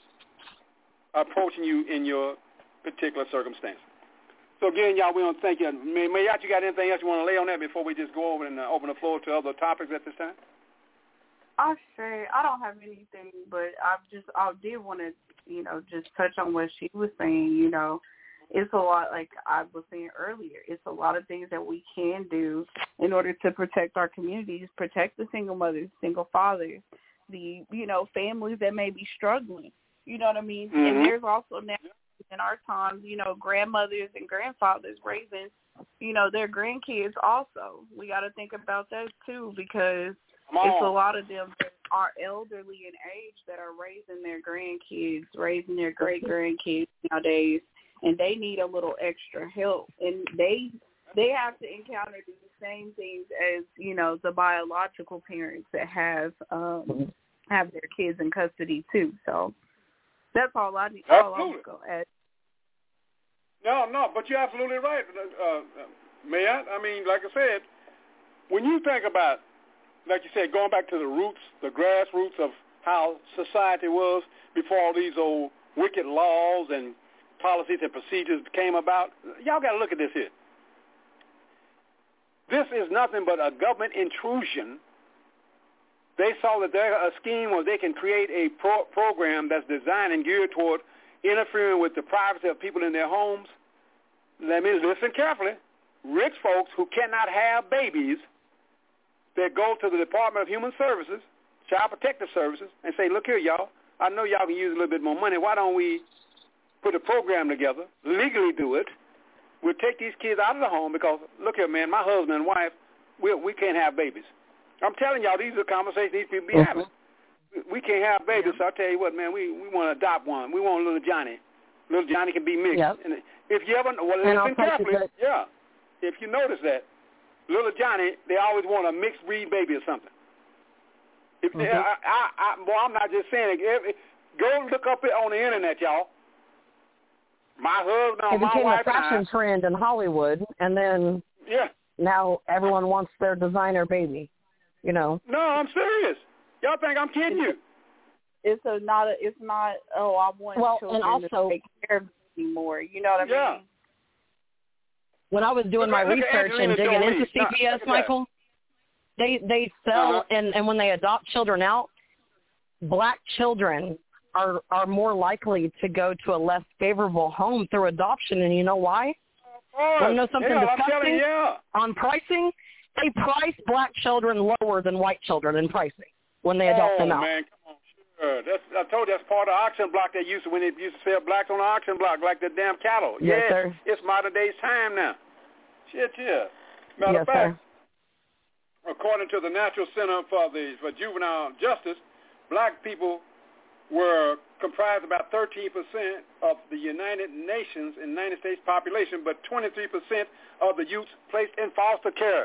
A: approaching you in your particular circumstance. So, again, y'all, we want to thank you. May, may you got anything else you want to lay on that before we just go over and uh, open the floor to other topics at this time?
D: I'll say I don't have anything, but I just I did want to, you know, just touch on what she was saying. You know, it's a lot, like I was saying earlier, it's a lot of things that we can do in order to protect our communities, protect the single mothers, single fathers, the, you know, families that may be struggling. You know what I mean? Mm-hmm. And there's also now in our times, you know, grandmothers and grandfathers raising, you know, their grandkids also. We got to think about that too, because it's a lot of them that are elderly in age that are raising their grandkids, raising their great-grandkids nowadays, and they need a little extra help. And they they have to encounter the same things as, you know, the biological parents that have um, have their kids in custody too. So that's all I need. All I'm going to add.
A: No, no, but you're absolutely right, uh, Matt. I mean, like I said, when you think about, like you said, going back to the roots, the grassroots of how society was before all these old wicked laws and policies and procedures came about, y'all got to look at this here. This is nothing but a government intrusion. They saw that there's a scheme where they can create a pro- program that's designed and geared toward interfering with the privacy of people in their homes. Let me listen carefully. Rich folks who cannot have babies, they go to the Department of Human Services, Child Protective Services, and say, look here, y'all, I know y'all can use a little bit more money. Why don't we put a program together, legally do it? We'll take these kids out of the home because, look here, man, my husband and wife, we we can't have babies. I'm telling y'all, these are conversations these people be mm-hmm. having. We can't have babies, so I'll tell you what, man, we, we want to adopt one. We want little Johnny. Little Johnny can be mixed. Yep. And if you ever, well, listen carefully, yeah, if you notice that, little Johnny, they always want a mixed breed baby or something. If mm-hmm. they, I, I, I, well, I'm not just saying it. Go look up it on the internet, y'all. My husband,
E: it
A: my
E: became
A: wife,
E: a fashion
A: and I,
E: trend in Hollywood, and then
A: yeah,
E: now everyone wants their designer baby. You know?
A: No, I'm serious. Y'all think I'm kidding you?
D: It's a not. A, it's not. Oh, I want
E: well,
D: children
E: and also,
D: to take care of me anymore. You know what I
A: yeah.
D: mean?
E: When I was doing
A: look,
E: my
A: look
E: research and digging
A: Jolie.
E: into C P S,
A: no,
E: Michael, they they sell
A: uh-huh.
E: and, and when they adopt children out, black children are are more likely to go to a less favorable home through adoption. And you know why? Want to know something
A: yeah,
E: disgusting?
A: I'm telling you, yeah.
E: On pricing, they price black children lower than white children in pricing when they adopt
A: oh,
E: them out.
A: Man, come on, sure. That's, I told you that's part of the auction block they used to, when they used to sell blacks on the auction block like the damn cattle.
E: Yes,
A: yes
E: sir.
A: It's modern day's time now. Shit, yeah. Matter
E: yes,
A: of fact,
E: sir.
A: according to the National Center for the for Juvenile Justice, black people were comprised about thirteen percent of the United Nations and United States population, but twenty-three percent of the youths placed in foster care.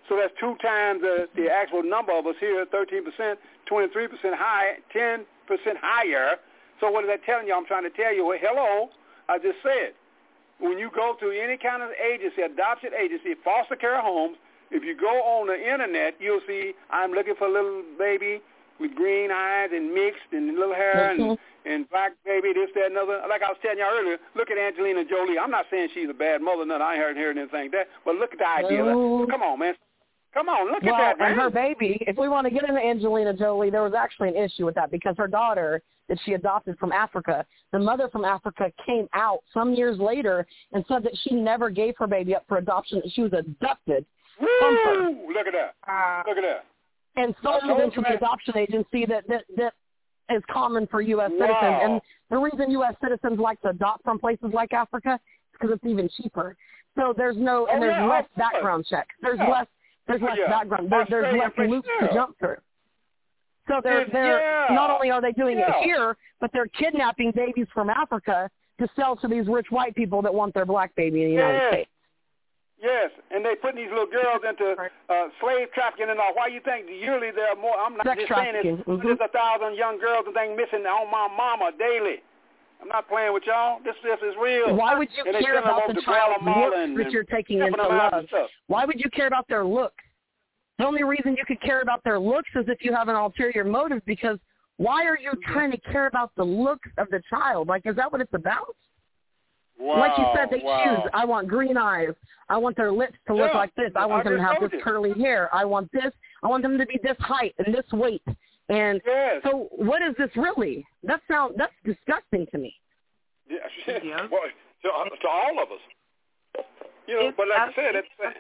A: So that's two times the, the actual number of us here, thirteen percent, twenty-three percent high, ten percent higher. So what is that telling you? I'm trying to tell you, well, hello, I just said, when you go to any kind of agency, adoption agency, foster care homes, if you go on the Internet, you'll see I'm looking for a little baby with green eyes and mixed and little hair mm-hmm. and, and black baby, this, that, and other. Like I was telling you earlier, look at Angelina Jolie. I'm not saying she's a bad mother, none. I ain't heard anything like that. But look at the idea.
E: No.
A: Come on, man. Come on, look
E: well,
A: at that, man.
E: And her baby, if we want to get into Angelina Jolie, there was actually an issue with that because her daughter that she adopted from Africa, the mother from Africa came out some years later and said that she never gave her baby up for adoption, that she was abducted
A: Woo!
E: from her.
A: Look at that. Uh, look at that.
E: And sold into the adoption agency that, that, that is common for U S Wow. citizens. And the reason U S citizens like to adopt from places like Africa is because it's even cheaper. So there's no, and
A: oh,
E: there's
A: yeah,
E: less background checks. There's
A: yeah.
E: less There's less
A: yeah.
E: background. There, there's less loops
A: yeah.
E: to jump through. So they're they're
A: yeah.
E: not only are they doing
A: yeah.
E: it here, but they're kidnapping babies from Africa to sell to these rich white people that want their black baby in the United
A: yes.
E: States.
A: Yes, and they putting these little girls into uh, slave trafficking and all. Why you think yearly there are more? I'm not
E: Sex
A: just saying it's,
E: mm-hmm.
A: there's a thousand young girls and things missing on my mama daily. I'm not playing with y'all. This this is real.
E: Why would you
A: and
E: care about the child's looks
A: and,
E: that you're taking into love? Why would you care about their looks? The only reason you could care about their looks is if you have an ulterior motive, because why are you trying to care about the looks of the child? Like, is that what it's about?
A: Wow,
E: like you said, they
A: wow.
E: choose. I want green eyes. I want their lips to look
A: yeah,
E: like this. I want
A: I
E: them to have this
A: you.
E: curly hair. I want this. I want them to be this height and this weight. And
A: yes.
E: so what is this really? That sound, that's disgusting to me.
A: Yeah.
D: yeah.
A: Well, to, to all of us. You know,
D: it's
A: but like I said, it's...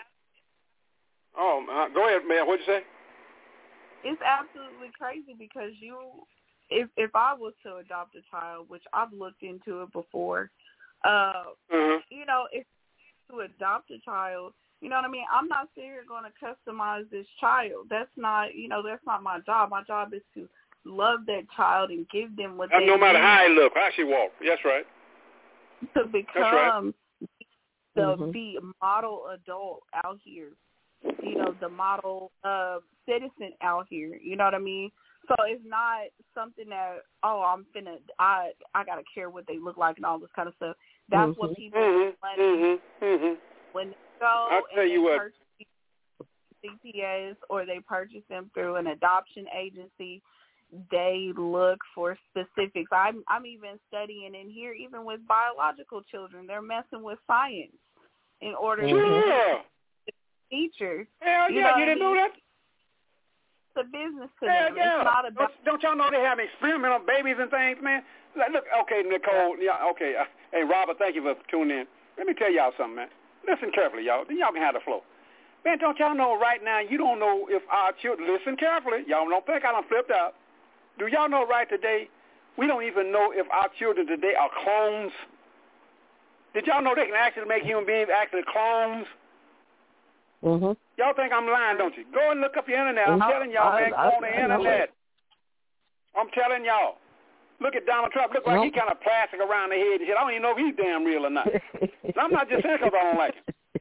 A: Oh, uh, go ahead, man. What'd you say?
D: It's absolutely crazy because you, if if I was to adopt a child, which I've looked into it before, uh,
A: mm-hmm.
D: you know, if to adopt a child, you know what I mean? I'm not sitting here going to customize this child. That's not, you know, that's not my job. My job is to love that child and give them what
A: and
D: they
A: no matter
D: need
A: how he look, how she walk. That's right.
D: To become
A: right.
D: the
E: mm-hmm.
D: the model adult out here. You know, the model uh, citizen out here. You know what I mean? So it's not something that, oh, I'm finna, I I gotta care what they look like and all this kind of stuff. That's
E: mm-hmm.
D: what people
A: mm-hmm. Mm-hmm. Mm-hmm.
D: when they go
A: I'll tell
D: and
A: you
D: they
A: what.
D: purchase C P As or they purchase them through an adoption agency, they look for specifics. I'm I'm even studying in here, even with biological children, they're messing with science in order
A: mm-hmm.
D: to
A: yeah.
D: features.
A: Hell
D: you
A: yeah,
D: know
A: you didn't
D: I mean?
A: know that?
D: It's a business to
A: Hell
D: them.
A: yeah.
D: It's not about.
A: Don't, don't y'all know they have experimental babies and things, man? Like, look, okay, Nicole, yeah, okay. Uh, hey, Robert, thank you for tuning in. Let me tell y'all something, man. Listen carefully, y'all. Then y'all can have the flow. Man, don't y'all know right now, you don't know if our children, listen carefully. Y'all don't think I done flipped out. Do y'all know right today, we don't even know if our children today are clones? Did y'all know they can actually make human beings actually clones?
E: Mm-hmm.
A: Y'all think I'm lying, don't you? Go and look up the internet. I'm
E: no,
A: telling y'all,
E: I,
A: man, go
E: I,
A: on the
E: I
A: internet. I'm telling y'all. Look at Donald Trump. Look like
E: nope.
A: he kind of plastic around the head and shit. I don't even know if he's damn real or not. And I'm not just saying because I don't like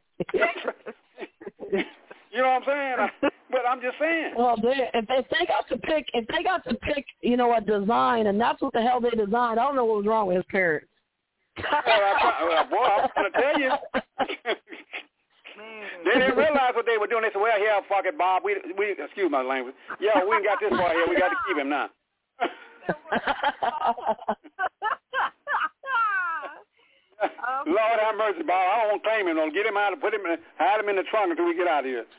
A: him. You know what I'm saying? But I'm just saying.
E: Well, they, if, if they got to pick, if they got to pick, you know, a design, and that's what the hell they designed, I don't know what was wrong with his parents.
A: Well, I, well, boy, I'm going to tell you. They didn't realize what they were doing. They said, well, yeah, fuck it, Bob. We, we excuse my language. Yeah, we ain't got this boy here. We got to keep him now. Lord have mercy, Bob. I don't want to claim him. Don't get him out and put him in, hide him in the trunk until we get out of here.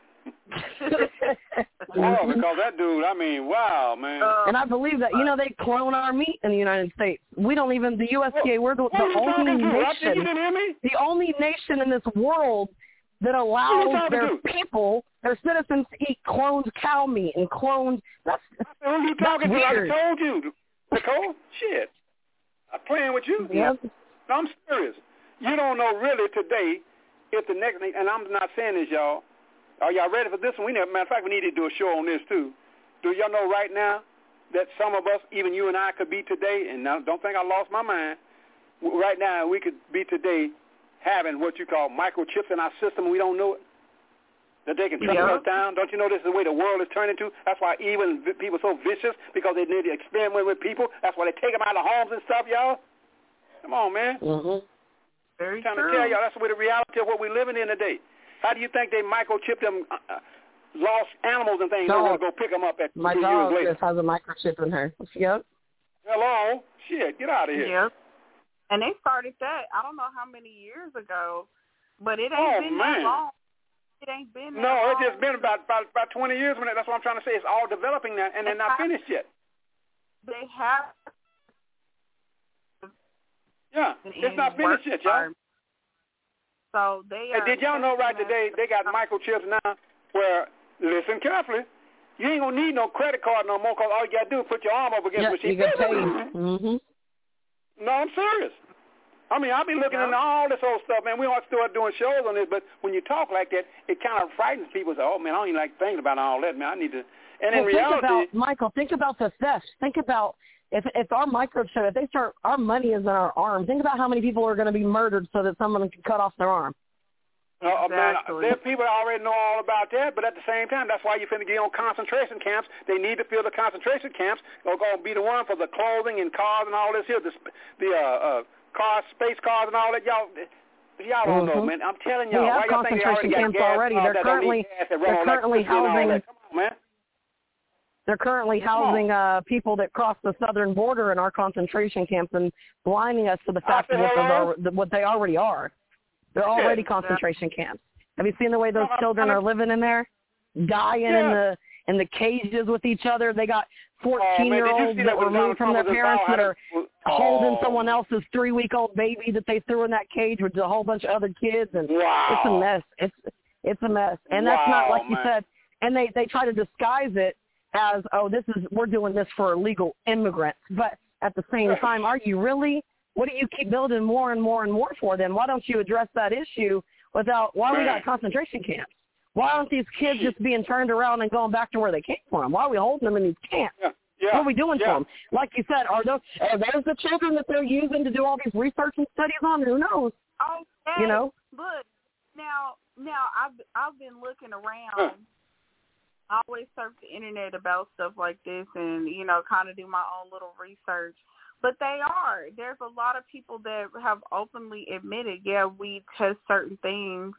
A: Oh, because that dude, I mean, wow, man.
E: And I believe that, you know, they clone our meat in the United States. We don't even, the U S D A, we're the, the only nation, the only nation in this world that allows their people, their citizens to eat cloned cow meat and cloned, that's,
A: who are you talking to?
E: weird.
A: I told you, Nicole. Shit. I'm playing with you.
E: Yep.
A: No, I'm serious. You don't know really today if the next, and I'm not saying this, y'all. Are y'all ready for this one? We never, matter of fact, we need to do a show on this, too. Do y'all know right now that some of us, even you and I, could be today, and now don't think I lost my mind, right now we could be today having what you call microchips in our system and we don't know it? that they can shut
D: Yep.
A: us down. Don't you know this is the way the world is turning to? That's why even vi- people are so vicious because they need to experiment with people. That's why they take them out of homes and stuff, y'all. Come on, man.
E: Mm-hmm.
D: Very
A: I'm trying
D: true.
A: to tell y'all that's the way the reality of what we're living in today. How do you think they microchip them uh, uh, lost animals and things? They're going to go pick them up at
E: My
A: two
E: dog
A: years later.
E: just has a microchip in her. Yep.
A: Hello? Shit, get out of here.
D: Yep. And they started that, I don't know how many years ago, but it ain't
A: Oh,
D: been
A: man.
D: that long. It ain't been that
A: No,
D: long.
A: it's just been about, about about twenty years. When it, that's what I'm trying to say. It's all developing now, and they're not finished yet.
D: They have.
A: Yeah, it's not finished yet, y'all.
D: So they
A: Hey,
D: are.
A: did y'all know right today they got microchips now where, listen carefully, you ain't going to need no credit card no more because all you got to do is put your arm up against
E: Yeah,
A: the machine.
E: you get paid. Mm-hmm.
A: No, I'm serious. I mean, I'll be looking
D: Yeah.
A: into all this old stuff, man. We ought to start doing shows on this, but when you talk like that, it kind of frightens people. Say, oh, man, I don't even like thinking about all that, man. I need to. And
E: well,
A: in reality.
E: think about, Michael, think about the theft. Think about if if our microchip, if they start, our money is in our arm. Think about how many people are going to be murdered so that someone can cut off their arm.
A: Uh, man,
D: Exactly.
A: there are people that already know all about that, but at the same time, that's why you're finna get on concentration camps. They need to fill the concentration camps. They're going to be the one for the clothing and cars and all this here, the, the uh, uh, cars, space cars and all that. Y'all y'all don't
E: Mm-hmm.
A: know, man. I'm telling
E: We
A: y'all.
E: have
A: why y'all think they
E: concentration
A: already
E: camps
A: got gas
E: already.
A: and all
E: They're
A: that, don't
E: currently
A: need gas that run
E: they're
A: on
E: currently
A: electricity and all
E: housing.
A: that. Come on, man.
E: They're currently housing uh, people that cross the southern border in our concentration camps and blinding us to the fact
A: I
E: of
A: said
E: what, those
A: hello?
E: are, what they already are. They're already
A: Yeah.
E: concentration camps. Have you seen the way those
A: No, I'm-
E: children
A: I'm-
E: are living in there, dying in
A: Yeah.
E: the in the cages with each other? They got
A: Oh, man, did you
E: fourteen-year-olds
A: see
E: that
A: when
E: were
A: Donald
E: removed from
A: Trump
E: their
A: was
E: parents that are
A: involved?
E: holding
A: Oh.
E: someone else's three-week-old baby that they threw in that cage with a whole bunch of other kids, and
A: Wow.
E: it's a mess. It's it's a mess, and that's not
A: Wow,
E: like you
A: man.
E: said. And they they try to disguise it as, oh, this is we're doing this for illegal immigrants, but at the same time, are you really? What do you keep building more and more and more for? Then why don't you address that issue without? Why we got concentration camps? Why aren't these kids just being turned around and going back to where they came from? Why are we holding them in these camps?
A: Yeah. Yeah.
E: What are we doing
A: yeah.
E: for them? Like you said, are those are those the children that they're using to do all these research and studies on? Who knows?
D: Oh, hey,
E: You know?
D: Look, now, now I've I've been looking around.
A: Huh.
D: I always surf the internet about stuff like this, and you know, kind of do my own little research. But they are. There's a lot of people that have openly admitted, yeah, we test certain things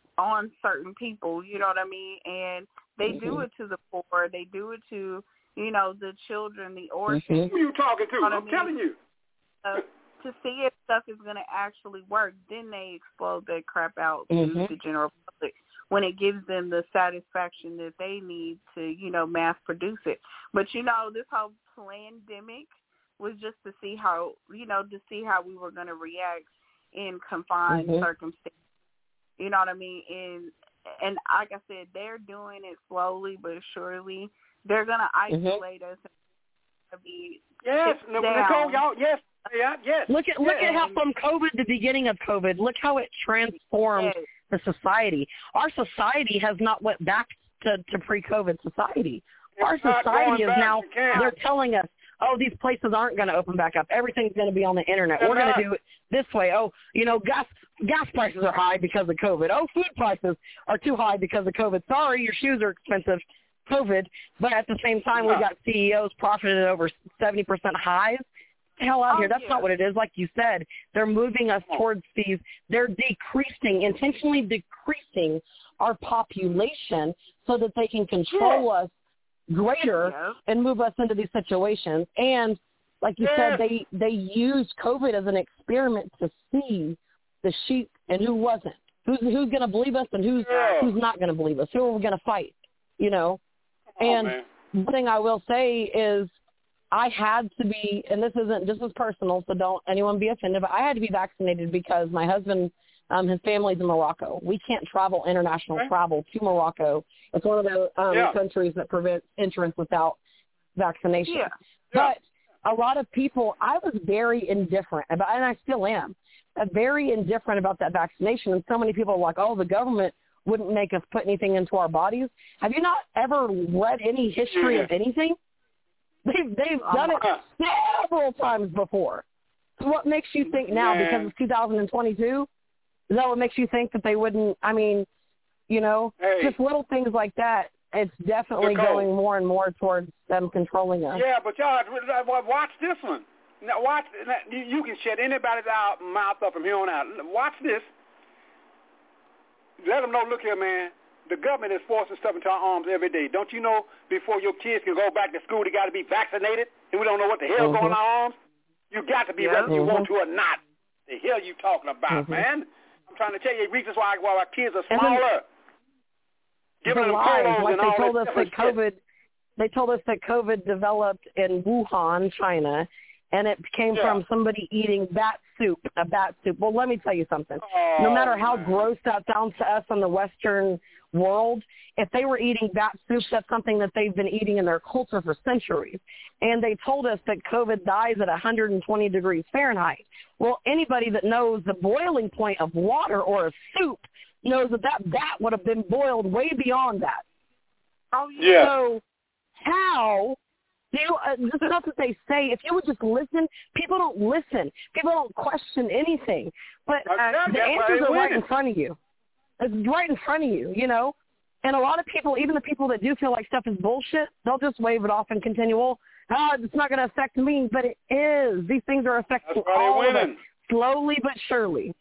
D: on certain people. You know what I mean? And they
E: Mm-hmm.
D: do it to the poor. They do it to, you know, the children, the orphans.
E: Mm-hmm.
A: Who you talking to?
D: You know what I
A: I'm
D: mean?
A: telling you.
D: Uh, to see if stuff is going to actually work, then they explode that crap out to
E: Mhm.
D: the general public when it gives them the satisfaction that they need to, you know, mass produce it. But, you know, this whole pandemic was just to see how, you know, to see how we were going to react in confined
E: Mhm.
D: circumstances. You know what I mean? And, and like I said, they're doing it slowly but surely. They're going to isolate us and be
A: Yes,
D: shipped
A: Nicole,
D: down.
A: y'all. Yes, yeah, yes.
E: Look at look
A: yes.
E: at how from COVID, the beginning of COVID, look how it transformed
D: Yes.
E: the society. Our society has not went back to, to pre-COVID society. Our
A: It's not
E: society
A: going
E: is
A: back,
E: now,
A: it can't.
E: they're telling us, oh, these places aren't going to open back up. Everything's going to be on the internet.
A: They're
E: We're going
A: not.
E: to do it this way. Oh, you know, gas gas prices are high because of COVID. Oh, food prices are too high because of COVID. Sorry, your shoes are expensive. COVID, but at the same time, we
A: Yeah.
E: got C E Os profiting at over seventy percent highs. The hell out
D: Oh,
E: here. That's
D: yeah.
E: not what it is. Like you said, they're moving us towards these. They're decreasing, intentionally decreasing our population so that they can control
A: Yeah.
E: us greater
D: Yeah.
E: and move us into these situations. And like you
A: Yes.
E: said, they they used COVID as an experiment to see the sheep and who wasn't. Who's who's going to believe us and who's
A: Yeah.
E: who's not going to believe us. Who are we going to fight? You know.
A: Come on,
E: And
A: man.
E: one thing I will say is I had to be, and this isn't, this is personal, so don't anyone be offended, but I had to be vaccinated because my husband, um, his family's in Morocco. We can't travel international
A: Okay.
E: travel to Morocco. It's one of the um,
A: Yeah.
E: countries that prevents entrance without vaccination.
D: Yeah.
A: Yeah.
E: But a lot of people, I was very indifferent about, and I still am, uh, very indifferent about that vaccination. And so many people are like, oh, the government wouldn't make us put anything into our bodies. Have you not ever read any history
A: Yeah.
E: of anything? They've, they've done it
A: Uh-huh.
E: several times before. So what makes you think now,
A: Man.
E: because it's two thousand twenty-two, is that what makes you think that they wouldn't, I mean, You know,
A: hey.
E: just little things like that. It's definitely going more and more towards them controlling us.
A: Yeah, but y'all, watch this one. Now, watch. You can shut anybody's out, mouth up from here on out. Watch this. Let them know, look here, man. The government is forcing stuff into our arms every day. Don't you know before your kids can go back to school, they got to be vaccinated, and we don't know what the hell's mm-hmm. going on in our arms? You got to be
D: yeah.
A: whether you
E: mm-hmm.
A: want to or not. The hell you talking about, mm-hmm. man? I'm trying to tell you, reasons why, why our kids are smaller. Giving
E: the
A: them
E: lies,
A: polos
E: like
A: and
E: they
A: all
E: told us
A: that
E: that COVID, they told us that COVID developed in Wuhan, China, and it came
A: yeah.
E: from somebody eating bat soup, a bat soup. Well, let me tell you something.
A: Oh,
E: no matter how
A: man.
E: gross that sounds to us in the Western world, if they were eating bat soup, that's something that they've been eating in their culture for centuries. And they told us that COVID dies at one hundred twenty degrees Fahrenheit. Well, anybody that knows the boiling point of water or a soup knows that that bat would have been boiled way beyond that.
D: Oh,
A: yeah.
E: So how do you, uh, this is stuff that they say, if you would just listen, people don't listen. People don't question anything. But uh, the answers are right in front of you. It's right in front of you, you know. And a lot of people, even the people that do feel like stuff is bullshit, they'll just wave it off and continue, well, oh, it's not going to affect me. But it is. These things are affecting all of us, slowly but surely.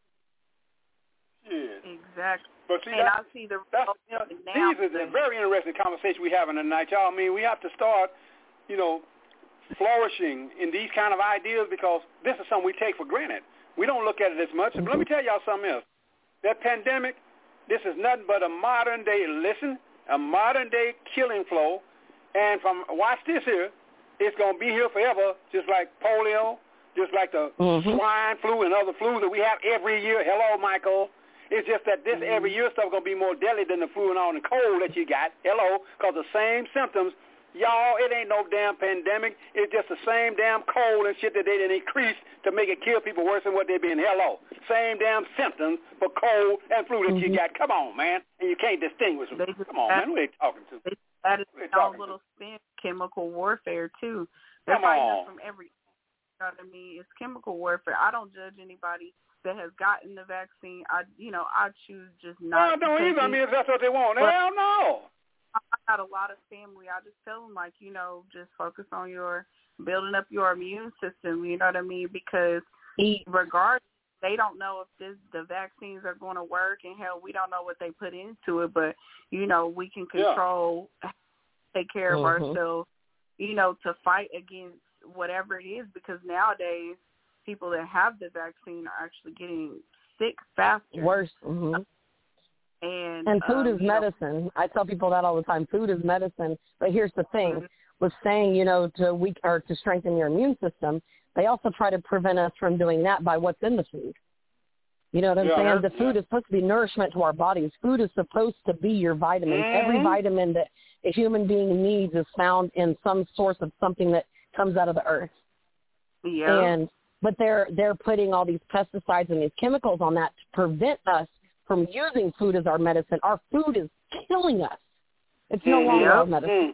A: Yeah.
D: Exactly.
A: But see,
D: and
A: I
D: see the
A: that's, you know,
D: now.
A: These are the very interesting conversation we're having tonight, y'all. I mean, we have to start, you know, flourishing in these kind of ideas because this is something we take for granted. We don't look at it as much. Mm-hmm. But let me tell y'all something else. That pandemic, this is nothing but a modern-day, listen, a modern-day killing flow. And from, watch this here, it's going to be here forever, just like polio, just like the mm-hmm. swine flu and other flus that we have every year. Hello, Michael. It's just that this every year stuff going to be more deadly than the flu and all the cold that you got. Hello, because the same symptoms. Y'all, it ain't no damn pandemic. It's just the same damn cold and shit that they didn't increase to make it kill people worse than what they been. Hello. Same damn symptoms for cold and flu that mm-hmm. you got. Come on, man. And you can't distinguish them. Come on, man. Who they talking to?
D: They added a little spin, chemical warfare, too. They're
A: Come
D: fighting
A: on.
D: us from every, you know what I mean? It's chemical warfare. I don't judge anybody that has gotten the vaccine. I, you know, I choose just not.
A: No, I don't either. I mean, if that's what they want.
D: But
A: hell no.
D: I got a lot of family. I just tell them, like, you know, just focus on your building up your immune system. You know what I mean? Because regardless, they don't know if this, the vaccines are going to work, and hell, we don't know what they put into it. But you know, we can control, yeah. take care of mm-hmm. ourselves. You know, to fight against whatever it is. Because nowadays, people that have the vaccine are actually getting sick faster.
E: Worse. Mm-hmm.
D: And,
E: and food
D: um,
E: is medicine. Know. I tell people that all the time. Food is medicine. But here's the thing. Mm-hmm. With saying, you know, to weak or to strengthen your immune system, they also try to prevent us from doing that by what's in the food. You know what I'm
A: yeah,
E: saying? The food
A: yeah.
E: is supposed to be nourishment to our bodies. Food is supposed to be your vitamins.
A: Mm-hmm.
E: Every vitamin that a human being needs is found in some source of something that comes out of the earth.
D: Yeah.
E: And but they're they're putting all these pesticides and these chemicals on that to prevent us from using food as our medicine. Our food is killing us. It's no
A: mm-hmm.
E: longer
A: yep.
E: our medicine.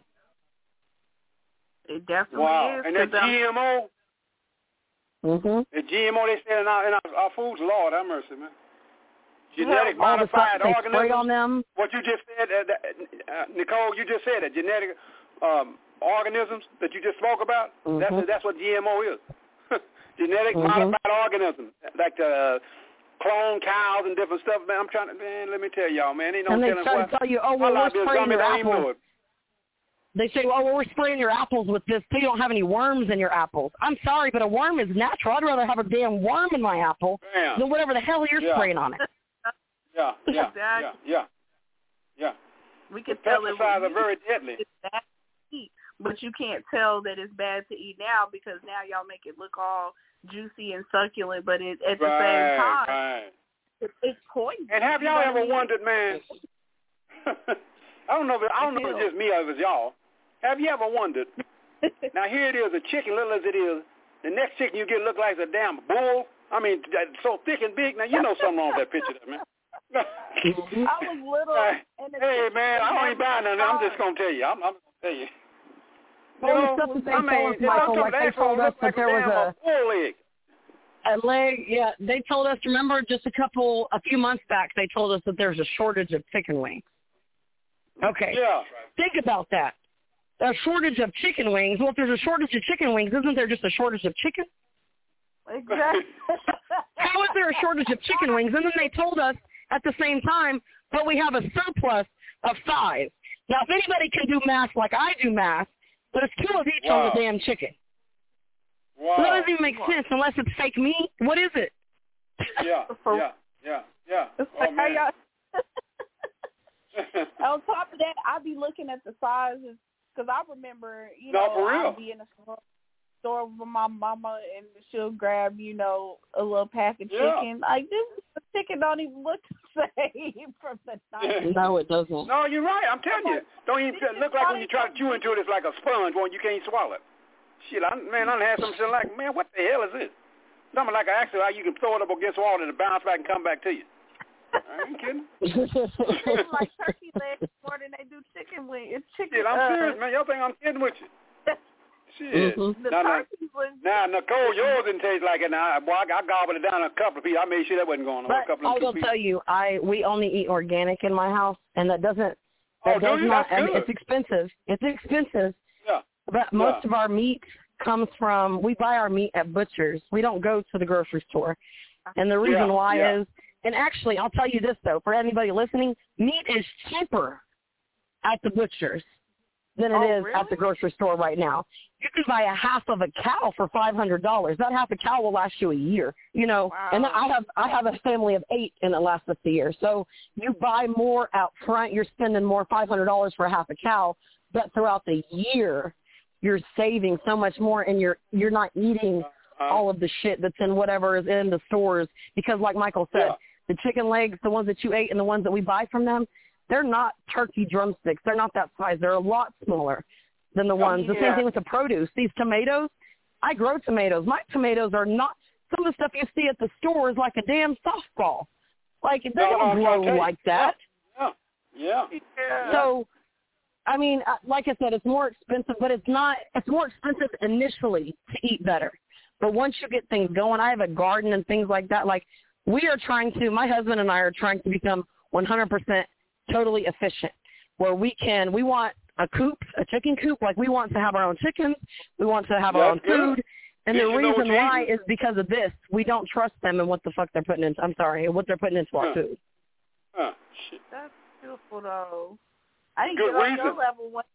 D: It definitely
A: wow.
D: is.
A: And that G M O,
E: mm-hmm.
A: the G M O they say in our, in our, our foods, Lord have mercy, man. Genetic
E: yeah, all
A: modified
E: the
A: organisms.
E: Spray on them.
A: What you just said, uh, uh, Nicole, you just said it. Genetic um, organisms that you just spoke about.
E: Mm-hmm.
A: That's that's what G M O is. Genetic
E: mm-hmm.
A: modified organisms, like the clone cows and different stuff. Man, I'm trying to, man, let me tell y'all, man, ain't no
E: and they
A: telling
E: try
A: what.
E: to tell you, oh, well, we're spraying your apples. They say, well, we're spraying your apples with this so you don't have any worms in your apples. I'm sorry, but a worm is natural. I'd rather have a damn worm in my apple
A: Damn.
E: than whatever the hell you're
A: yeah.
E: spraying on it.
A: Yeah, yeah,
D: exactly.
A: yeah, yeah, yeah.
D: We can
A: the
D: tell
A: pesticides
D: it
A: are very deadly.
D: It's bad to eat, but you can't tell that it's bad to eat now because now y'all make it look all juicy and succulent, but it, at the
A: right,
D: same time,
A: right.
D: it, it's poison.
A: And have y'all
D: you know
A: ever
D: I mean?
A: wondered, man? I don't know. If it, I don't know if it's just me or if it's y'all. Have you ever wondered? Now here it is, a chicken, little as it is. The next chicken you get look like a damn bull. I mean, so thick and big. Now you know something wrong with that picture, there, man.
D: I was little.
A: Hey,
D: and the
A: hey man, I don't even buy nothing. I'm just gonna tell you. I'm, I'm gonna tell you.
E: Well, the stuff that they
A: I
E: told
A: mean,
E: us, Michael, like they told us that there was a.
A: Bull egg.
E: A leg, yeah. They told us, remember, just a couple, a few months back, they told us that there's a shortage of chicken wings. Okay.
A: Yeah.
E: Think about that. A shortage of chicken wings. Well, if there's a shortage of chicken wings, isn't there just a shortage of chicken?
D: Exactly.
E: How is there a shortage of chicken wings? And then they told us at the same time, but we have a surplus of five. Now, if anybody can do math like I do math, but it's two of each
A: Wow.
E: on the damn chicken.
A: Wow.
E: That doesn't even make sense unless it's fake meat. What is it?
A: Yeah, yeah, yeah, yeah.
D: It's
A: Oh,
D: like how
A: man.
D: y'all. On top of that, I'd be looking at the sizes because I remember, you
A: No,
D: know,
A: for real.
D: I'd be in the store, store with my mama and she'll grab, you know, a little pack of
A: Yeah.
D: chicken. Like, this the chicken don't even look the same from the night.
E: No, it doesn't.
A: No, you're right. I'm telling you. Don't even look like when you try to chew into it, it's like a sponge when you can't swallow it. Shit, I, man, I done had some shit like, man, what the hell is this? Something like an accident, how you can throw it up against the wall and it bounce back and come back to you. I ain't kidding.
D: It's like turkey legs more than they do chicken wings. It's chicken.
A: Shit, I'm
D: uh,
A: serious, man. Y'all think I'm kidding with you? Shit.
E: Mm-hmm.
D: The
A: Now, now,
D: turkey was.
A: now, Nicole, yours didn't taste like it. Now, boy, I, I gobbled it down a couple of pieces. I made sure that wasn't going on.
E: But
A: a couple
E: I
A: of
E: will
A: pieces.
E: tell you, I we only eat organic in my house, and that doesn't.
A: Oh,
E: That
A: do
E: does
A: you?
E: not.
A: That's
E: I mean,
A: good.
E: it's expensive. It's expensive.
A: Yeah.
E: But most
A: Yeah.
E: of our meat comes from. We buy our meat at butchers. We don't go to the grocery store, and the reason
A: Yeah,
E: why
A: yeah.
E: is. And actually, I'll tell you this though, for anybody listening, meat is cheaper at the butchers than it
D: Oh,
E: is
D: really?
E: at the grocery store right now. You can buy a half of a cow for five hundred dollars. That half a cow will last you a year, you know.
D: Wow.
E: And I have I have a family of eight, and it lasts us a year. So you buy more out front, you're spending more, five hundred dollars for a half a cow, but throughout the year, you're saving so much more, and you're you're not eating
A: Uh,
E: all of the shit that's in whatever is in the stores. Because like Michael said,
A: Yeah.
E: the chicken legs, the ones that you ate and the ones that we buy from them, they're not turkey drumsticks. They're not that size. They're a lot smaller than the ones. The
D: yeah.
E: same thing with the produce. These tomatoes, I grow tomatoes. My tomatoes are not, some of the stuff you see at the store is like a damn softball. Like, they
A: No, no,
E: don't
A: I'm trying to
E: grow
A: tell you.
E: like that.
A: Yeah. Yeah.
D: Yeah.
E: So, I mean, uh, like I said, it's more expensive, but it's not, it's more expensive initially to eat better. But once you get things going, I have a garden and things like that. Like, we are trying to, my husband and I are trying to become one hundred percent totally efficient, where we can, we want a coop, a chicken coop. Like, we want to have our own chickens. We want to have our own
A: That's good.
E: food. And
A: Did
E: the
A: you know what
E: reason
A: you
E: why
A: eating?
E: is because of this. We don't trust them and what the fuck they're putting into, I'm sorry, what they're putting into our
A: Huh.
E: food.
A: Huh. Shit.
D: That's beautiful, though. I didn't
A: Good
D: get on
A: reason.
D: your level one.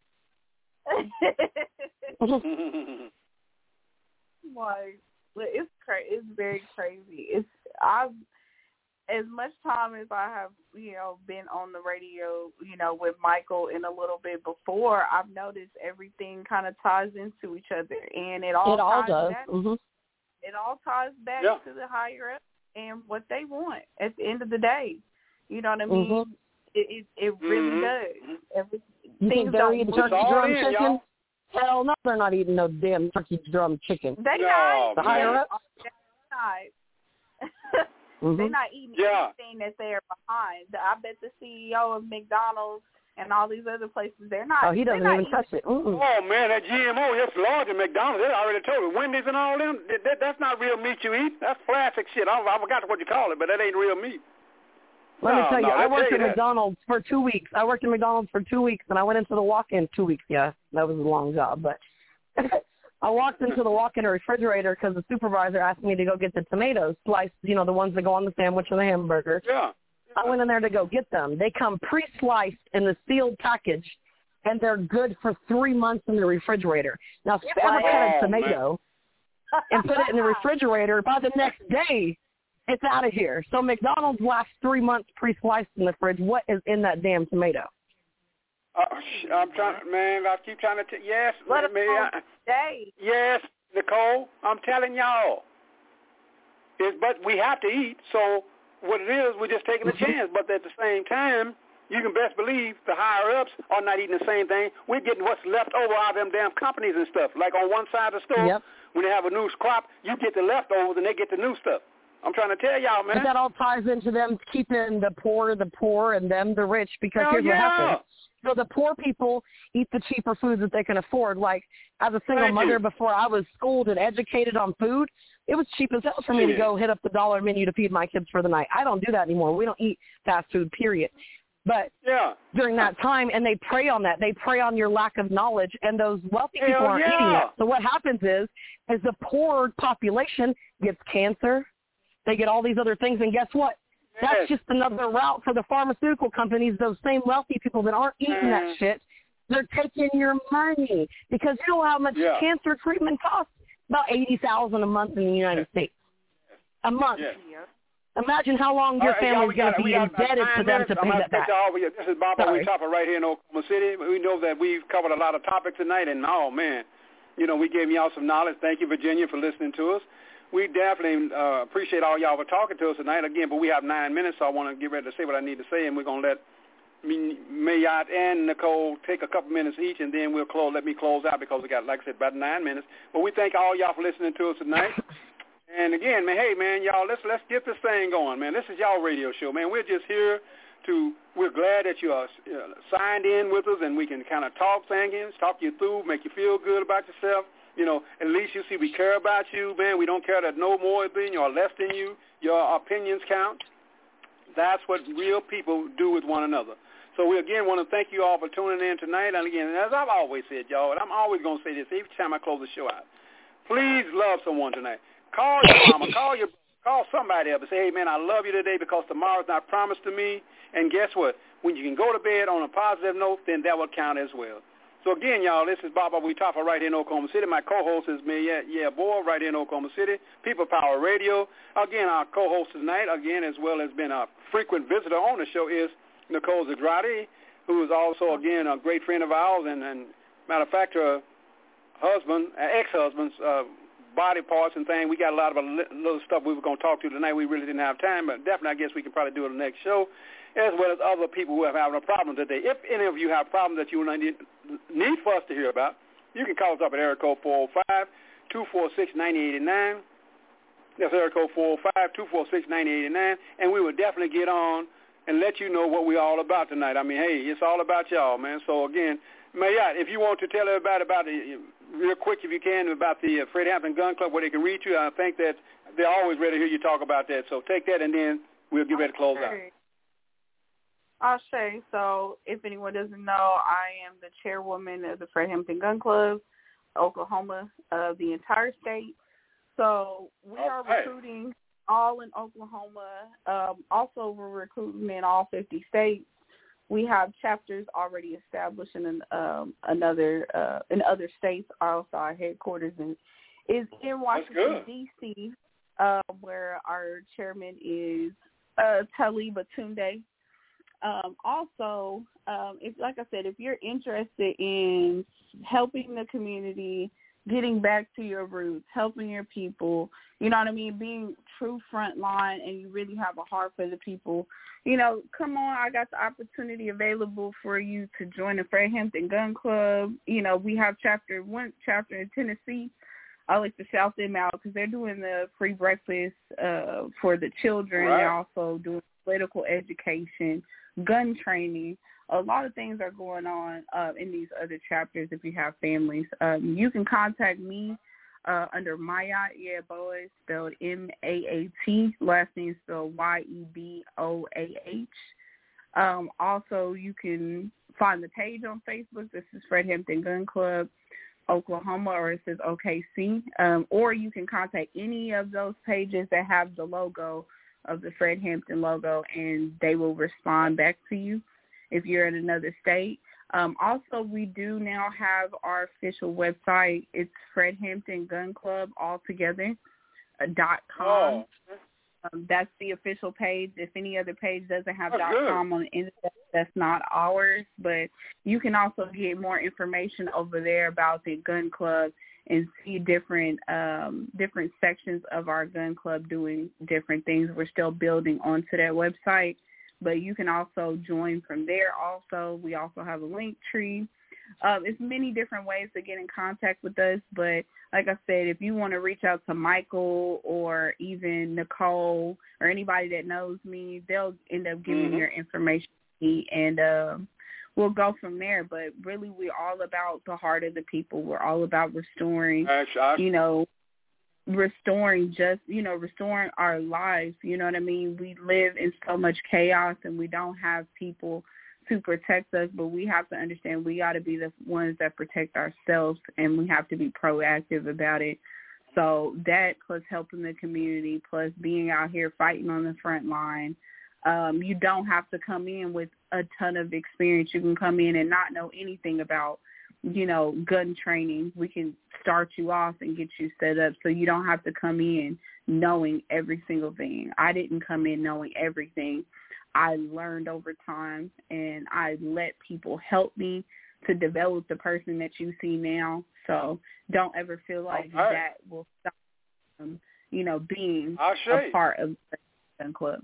D: Like, it's cra- It's very crazy. It's I've as much time as I have, you know, been on the radio, you know, with Michael and a little bit before, I've noticed everything kind of ties into each other, and it all
E: It all
D: ties
E: does.
D: back.
E: Mm-hmm.
D: It all ties back
A: Yeah.
D: to the higher up and what they want at the end of the day. You know what I mean?
E: Mhm.
D: It, it it really
A: Mhm.
D: does. Every,
E: You
D: things
E: think they're
D: don't
E: eating
D: move.
E: turkey
A: all
E: drum
A: in,
E: chicken?
A: y'all.
E: Hell no, they're not eating no damn turkey drum chicken.
D: They
A: No,
D: not.
E: The higher
A: man.
E: ups?
D: Not.
E: Mm-hmm.
D: They're not eating
A: Yeah.
D: anything that they're behind. I bet the C E O of McDonald's and all these other places, they're not.
E: Oh, he doesn't
D: they're not
E: even touch it. Mm-mm.
A: Oh, man, that G M O, that's larger than McDonald's. They already told me. Wendy's and all them, that, that, that's not real meat you eat. That's plastic shit. I, I forgot what you call it, but that ain't real meat.
E: Let me
A: No,
E: tell you,
A: no,
E: I
A: they'll
E: worked
A: tell
E: at
A: you that.
E: McDonald's for two weeks. I worked at McDonald's for two weeks, and I went into the walk-in two weeks. Yeah, that was a long job, but I walked into the walk-in refrigerator because the supervisor asked me to go get the tomatoes sliced, you know, the ones that go on the sandwich or the hamburger.
A: Yeah.
E: I went in there to go get them. They come pre-sliced in the sealed package, and they're good for three months in the refrigerator. Now, if you ever cut
A: Oh,
E: a tomato and put it in the refrigerator, by the next day, it's out of here. So McDonald's lasts three months pre-sliced in the fridge. What is in that damn tomato?
A: Uh, sh- I'm trying, man, I keep trying to, t- yes,
D: Let
A: man,
D: them
A: I-
D: stay.
A: yes, Nicole, I'm telling y'all. It's, but we have to eat, so what it is, we're just taking a chance. But at the same time, you can best believe the higher-ups are not eating the same thing. We're getting what's left over out of them damn companies and stuff. Like on one side of the store,
E: Yep.
A: when they have a new crop, you get the leftovers and they get the new stuff. I'm trying to tell y'all, man.
E: But that all ties into them keeping the poor the poor and them the rich, because
A: Hell
E: here's
A: yeah.
E: what happens. So the poor people eat the cheaper foods that they can afford. Like, as a single
A: Thank
E: mother,
A: you.
E: before I was schooled and educated on food, it was cheap as hell for me
A: Yeah.
E: to go hit up the dollar menu to feed my kids for the night. I don't do that anymore. We don't eat fast food, period. But
A: Yeah.
E: during that time, and they prey on that. They prey on your lack of knowledge, and those wealthy people
A: Hell
E: aren't
A: yeah.
E: eating that. So what happens is, is the poor population gets cancer. They get all these other things, and guess what?
A: Yes.
E: That's just another route for the pharmaceutical companies, those same wealthy people that aren't eating
A: Mm.
E: that shit. They're taking your money because you know how much
A: Yeah.
E: cancer treatment costs? About eighty thousand dollars a month in the United
A: Yes.
E: States. A month.
A: Yes.
E: Imagine how long your
A: All right, y'all,
E: family's
A: we
E: going
A: got-
E: to
A: we
E: be
A: got about
E: indebted
A: nine
E: to them
A: minutes.
E: to
A: I'm
E: pay
A: gonna
E: that
A: take
E: back.
A: y'all over here. This is Bob
E: Sorry.
A: We Topper right here in Oklahoma City. We know that we've covered a lot of topics tonight, and oh man, you know, we gave y'all some knowledge. Thank you, Virginia, for listening to us. We definitely uh, appreciate all y'all for talking to us tonight again, but we have nine minutes, so I want to get ready to say what I need to say, and we're going to let me, Mayat and Nicole take a couple minutes each, and then we'll close. Let me close out because we got, like I said, about nine minutes. But we thank all y'all for listening to us tonight. And again, man, hey, man, y'all, let's let's get this thing going, man. This is y'all radio show, man. We're just here to, we're glad that you are uh, signed in with us, and we can kind of talk things, talk you through, make you feel good about yourself. You know, at least you see we care about you, man. We don't care that no more than you or less than you. Your opinions count. That's what real people do with one another. So we, again, want to thank you all for tuning in tonight. And, again, as I've always said, y'all, and I'm always going to say this every time I close the show out, please love someone tonight. Call your mama. Call your call somebody up and say, hey, man, I love you today because tomorrow's not promised to me. And guess what? When you can go to bed on a positive note, then that will count as well. So, again, y'all, this is Bob We Topper right here in Oklahoma City. My co-host is me, yeah, yeah, boy, right here in Oklahoma City, People Power Radio. Again, our co-host tonight, again, as well as been a frequent visitor on the show, is Nicole Zagrati, who is also, again, a great friend of ours, and, and matter of fact, her husband, uh, ex-husband's uh, body parts and things. We got a lot of a li- little stuff we were going to talk to tonight. We really didn't have time, but definitely I guess we can probably do it on the next show, as well as other people who are having a problem today. If any of you have problems that you need, need for us to hear about, you can call us up at area code four oh five, two four six, nine eight eight nine. That's area code four oh five, two four six, nine eight eight nine, and we will definitely get on and let you know what we're all about tonight. I mean, hey, it's all about y'all, man. So, again, Mayat, if you want to tell everybody about it, real quick, if you can, about the uh, Fred Hampton Gun Club, where they can reach you, I think that they're always ready to hear you talk about that. So take that, and then we'll get ready to close out.
D: I'll say, so if anyone doesn't know, I am the chairwoman of the Fred Hampton Gun Club, Oklahoma, of the entire state. So we are
A: Okay.
D: recruiting all in Oklahoma. Um, also, we're recruiting in all fifty states. We have chapters already established in um, another uh, in other states. Also, our headquarters in, is in Washington, D C, uh, where our chairman is uh, Tully Batunde. Um, also, um, if like I said, if you're interested in helping the community, getting back to your roots, helping your people, you know what I mean, being true frontline, and you really have a heart for the people, you know, come on, I got the opportunity available for you to join the Fred Hampton Gun Club. You know, we have chapter one, chapter in Tennessee. I like to shout them out because they're doing the free breakfast uh, for the children.
A: Right.
D: They're also doing political education, gun training. A lot of things are going on uh, in these other chapters if you have families. Um, you can contact me uh, under Mayat Yeboah, spelled M A A T, last name spelled Y E B O A H. Um, also, you can find the page on Facebook. This is Fred Hampton Gun Club, Oklahoma, or it says O K C. Um, or you can contact any of those pages that have the logo of the Fred Hampton logo, and they will respond back to you if you're in another state. Um, also, we do now have our official website. It's Fred Hampton Gun Club altogether uh, dot com.
A: Oh.
D: Um, that's the official page. If any other page doesn't have
A: That's
D: dot
A: good.
D: com on the end, that's not ours. But you can also get more information over there about the gun club and see different um, different sections of our gun club doing different things. We're still building onto that website, but you can also join from there. Also, we also have a link tree. Uh, it's many different ways to get in contact with us, but like I said, if you want to reach out to Michael or even Nicole or anybody that knows me, they'll end up giving
A: mm-hmm.
D: your information to me, and uh, we'll go from there. But really, we're all about the heart of the people. We're all about restoring,
A: Actually,
D: you know, restoring just, you know, restoring our lives. You know what I mean? We live in so much chaos, and we don't have people to protect us, but we have to understand we got to be the ones that protect ourselves, and we have to be proactive about it. So that, plus helping the community, plus being out here fighting on the front line. Um, you don't have to come in with a ton of experience. You can come in and not know anything about, you know, gun training. We can start you off and get you set up so you don't have to come in knowing every single thing. I didn't come in knowing everything. I learned over time, and I let people help me to develop the person that you see now. So don't ever feel like
A: right.
D: that will stop them, you know, being
A: a
D: part of the gun club.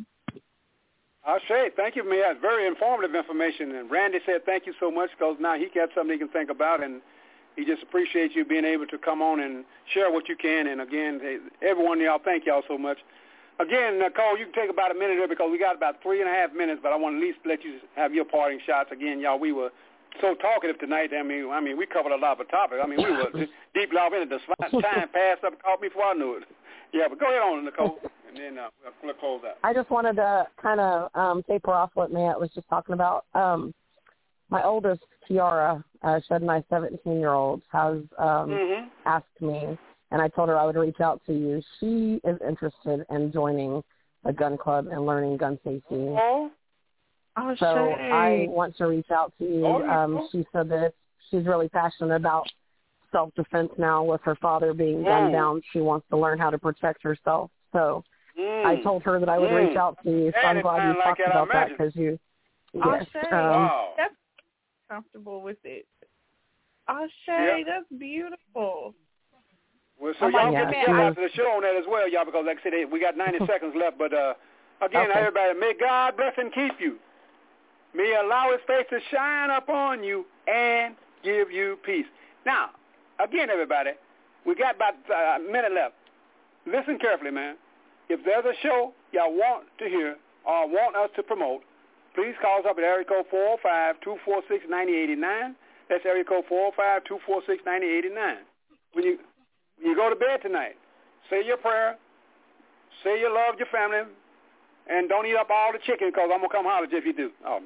A: I'll say thank you, man. That's very informative information. And Randy said thank you so much because now he got something he can think about, and he just appreciates you being able to come on and share what you can. And, again, everyone, y'all, thank y'all so much. Again, Nicole, you can take about a minute here because we got about three and a half minutes, but I want to at least let you have your parting shots. Again, y'all, we were so talkative tonight. I mean, I mean, we covered a lot of topics. I mean, we were deep off into the time passed up caught me before I knew it. Yeah, but go ahead on, Nicole, and then uh, we'll close out.
E: I just wanted to kind of um, taper off what Matt was just talking about. Um, my oldest, Tiara, uh, she had my seventeen-year-old, has um,
A: mm-hmm.
E: asked me, and I told her I would reach out to you. She is interested in joining a gun club and learning gun safety.
A: Oh,
D: oh
E: so
D: Shay.
E: I want to reach out to you.
A: Oh,
E: um, she said that she's really passionate about self-defense now with her father being gunned
A: mm.
E: down. She wants to learn how to protect herself. So
A: mm.
E: I told her that I would
A: mm.
E: reach out to you. So I'm glad you
A: like
E: talked
A: that,
E: about that because you,
D: oh,
E: yes.
D: Shay.
E: Um,
A: wow.
D: That's comfortable with it. Oh, Shay,
A: yep.
D: that's beautiful.
A: Well, so
D: Oh,
A: y'all
E: yeah,
A: get together
E: was,
A: after the show on that as well, y'all, because like I said, we got ninety seconds left. But, uh, again,
E: okay.
A: everybody, may God bless and keep you. May he allow his face to shine upon you and give you peace. Now, again, everybody, we got about a minute left. Listen carefully, man. If there's a show y'all want to hear or want us to promote, please call us up at area code four oh five, two four six, nine oh eight nine. That's area code four oh five, two four six, nine oh eight nine. When you, when you go to bed tonight, say your prayer, say you love your family, and don't eat up all the chicken because I'm going to come holler at you if you do. Oh,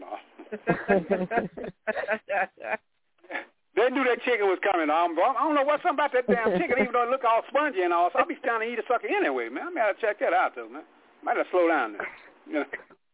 A: no. They knew that chicken was coming. Um, I don't know what's something about that damn chicken, even though it look all spongy and all. So I'll be trying to eat a sucker anyway, man. I might have to check that out, though, man. Might have to slow down there. You know?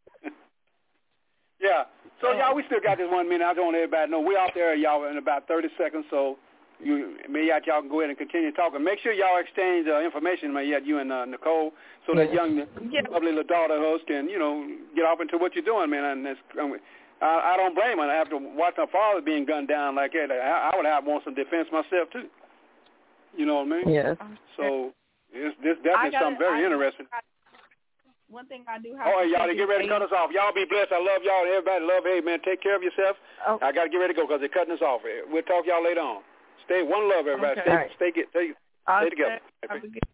A: Yeah. So, y'all, we still got this one minute. I just want everybody to know we're out there, y'all, in about thirty seconds. So you, maybe y'all can go ahead and continue talking. Make sure y'all exchange uh, information, man, you and uh, Nicole, so that young,
D: yeah.
A: lovely little daughter of hers can, you know, get off into what you're doing, man. And that's, um, I, I don't blame her. After watching her father being gunned down like that, I, I would have want some defense myself, too. You know what I mean?
E: Yes.
A: So it's, this definitely
D: gotta,
A: something very
D: I,
A: interesting.
D: I, one thing I do have
A: Oh,
D: to
A: y'all, to get ready to cut us off. Y'all be blessed. I love y'all. Everybody love. Hey, man, take care of yourself.
D: Oh.
A: I got to get ready to go because they're cutting us off. We'll talk y'all later on. Stay one love, everybody.
D: Okay.
A: Stay, stay, stay, stay, stay together.
D: Have a good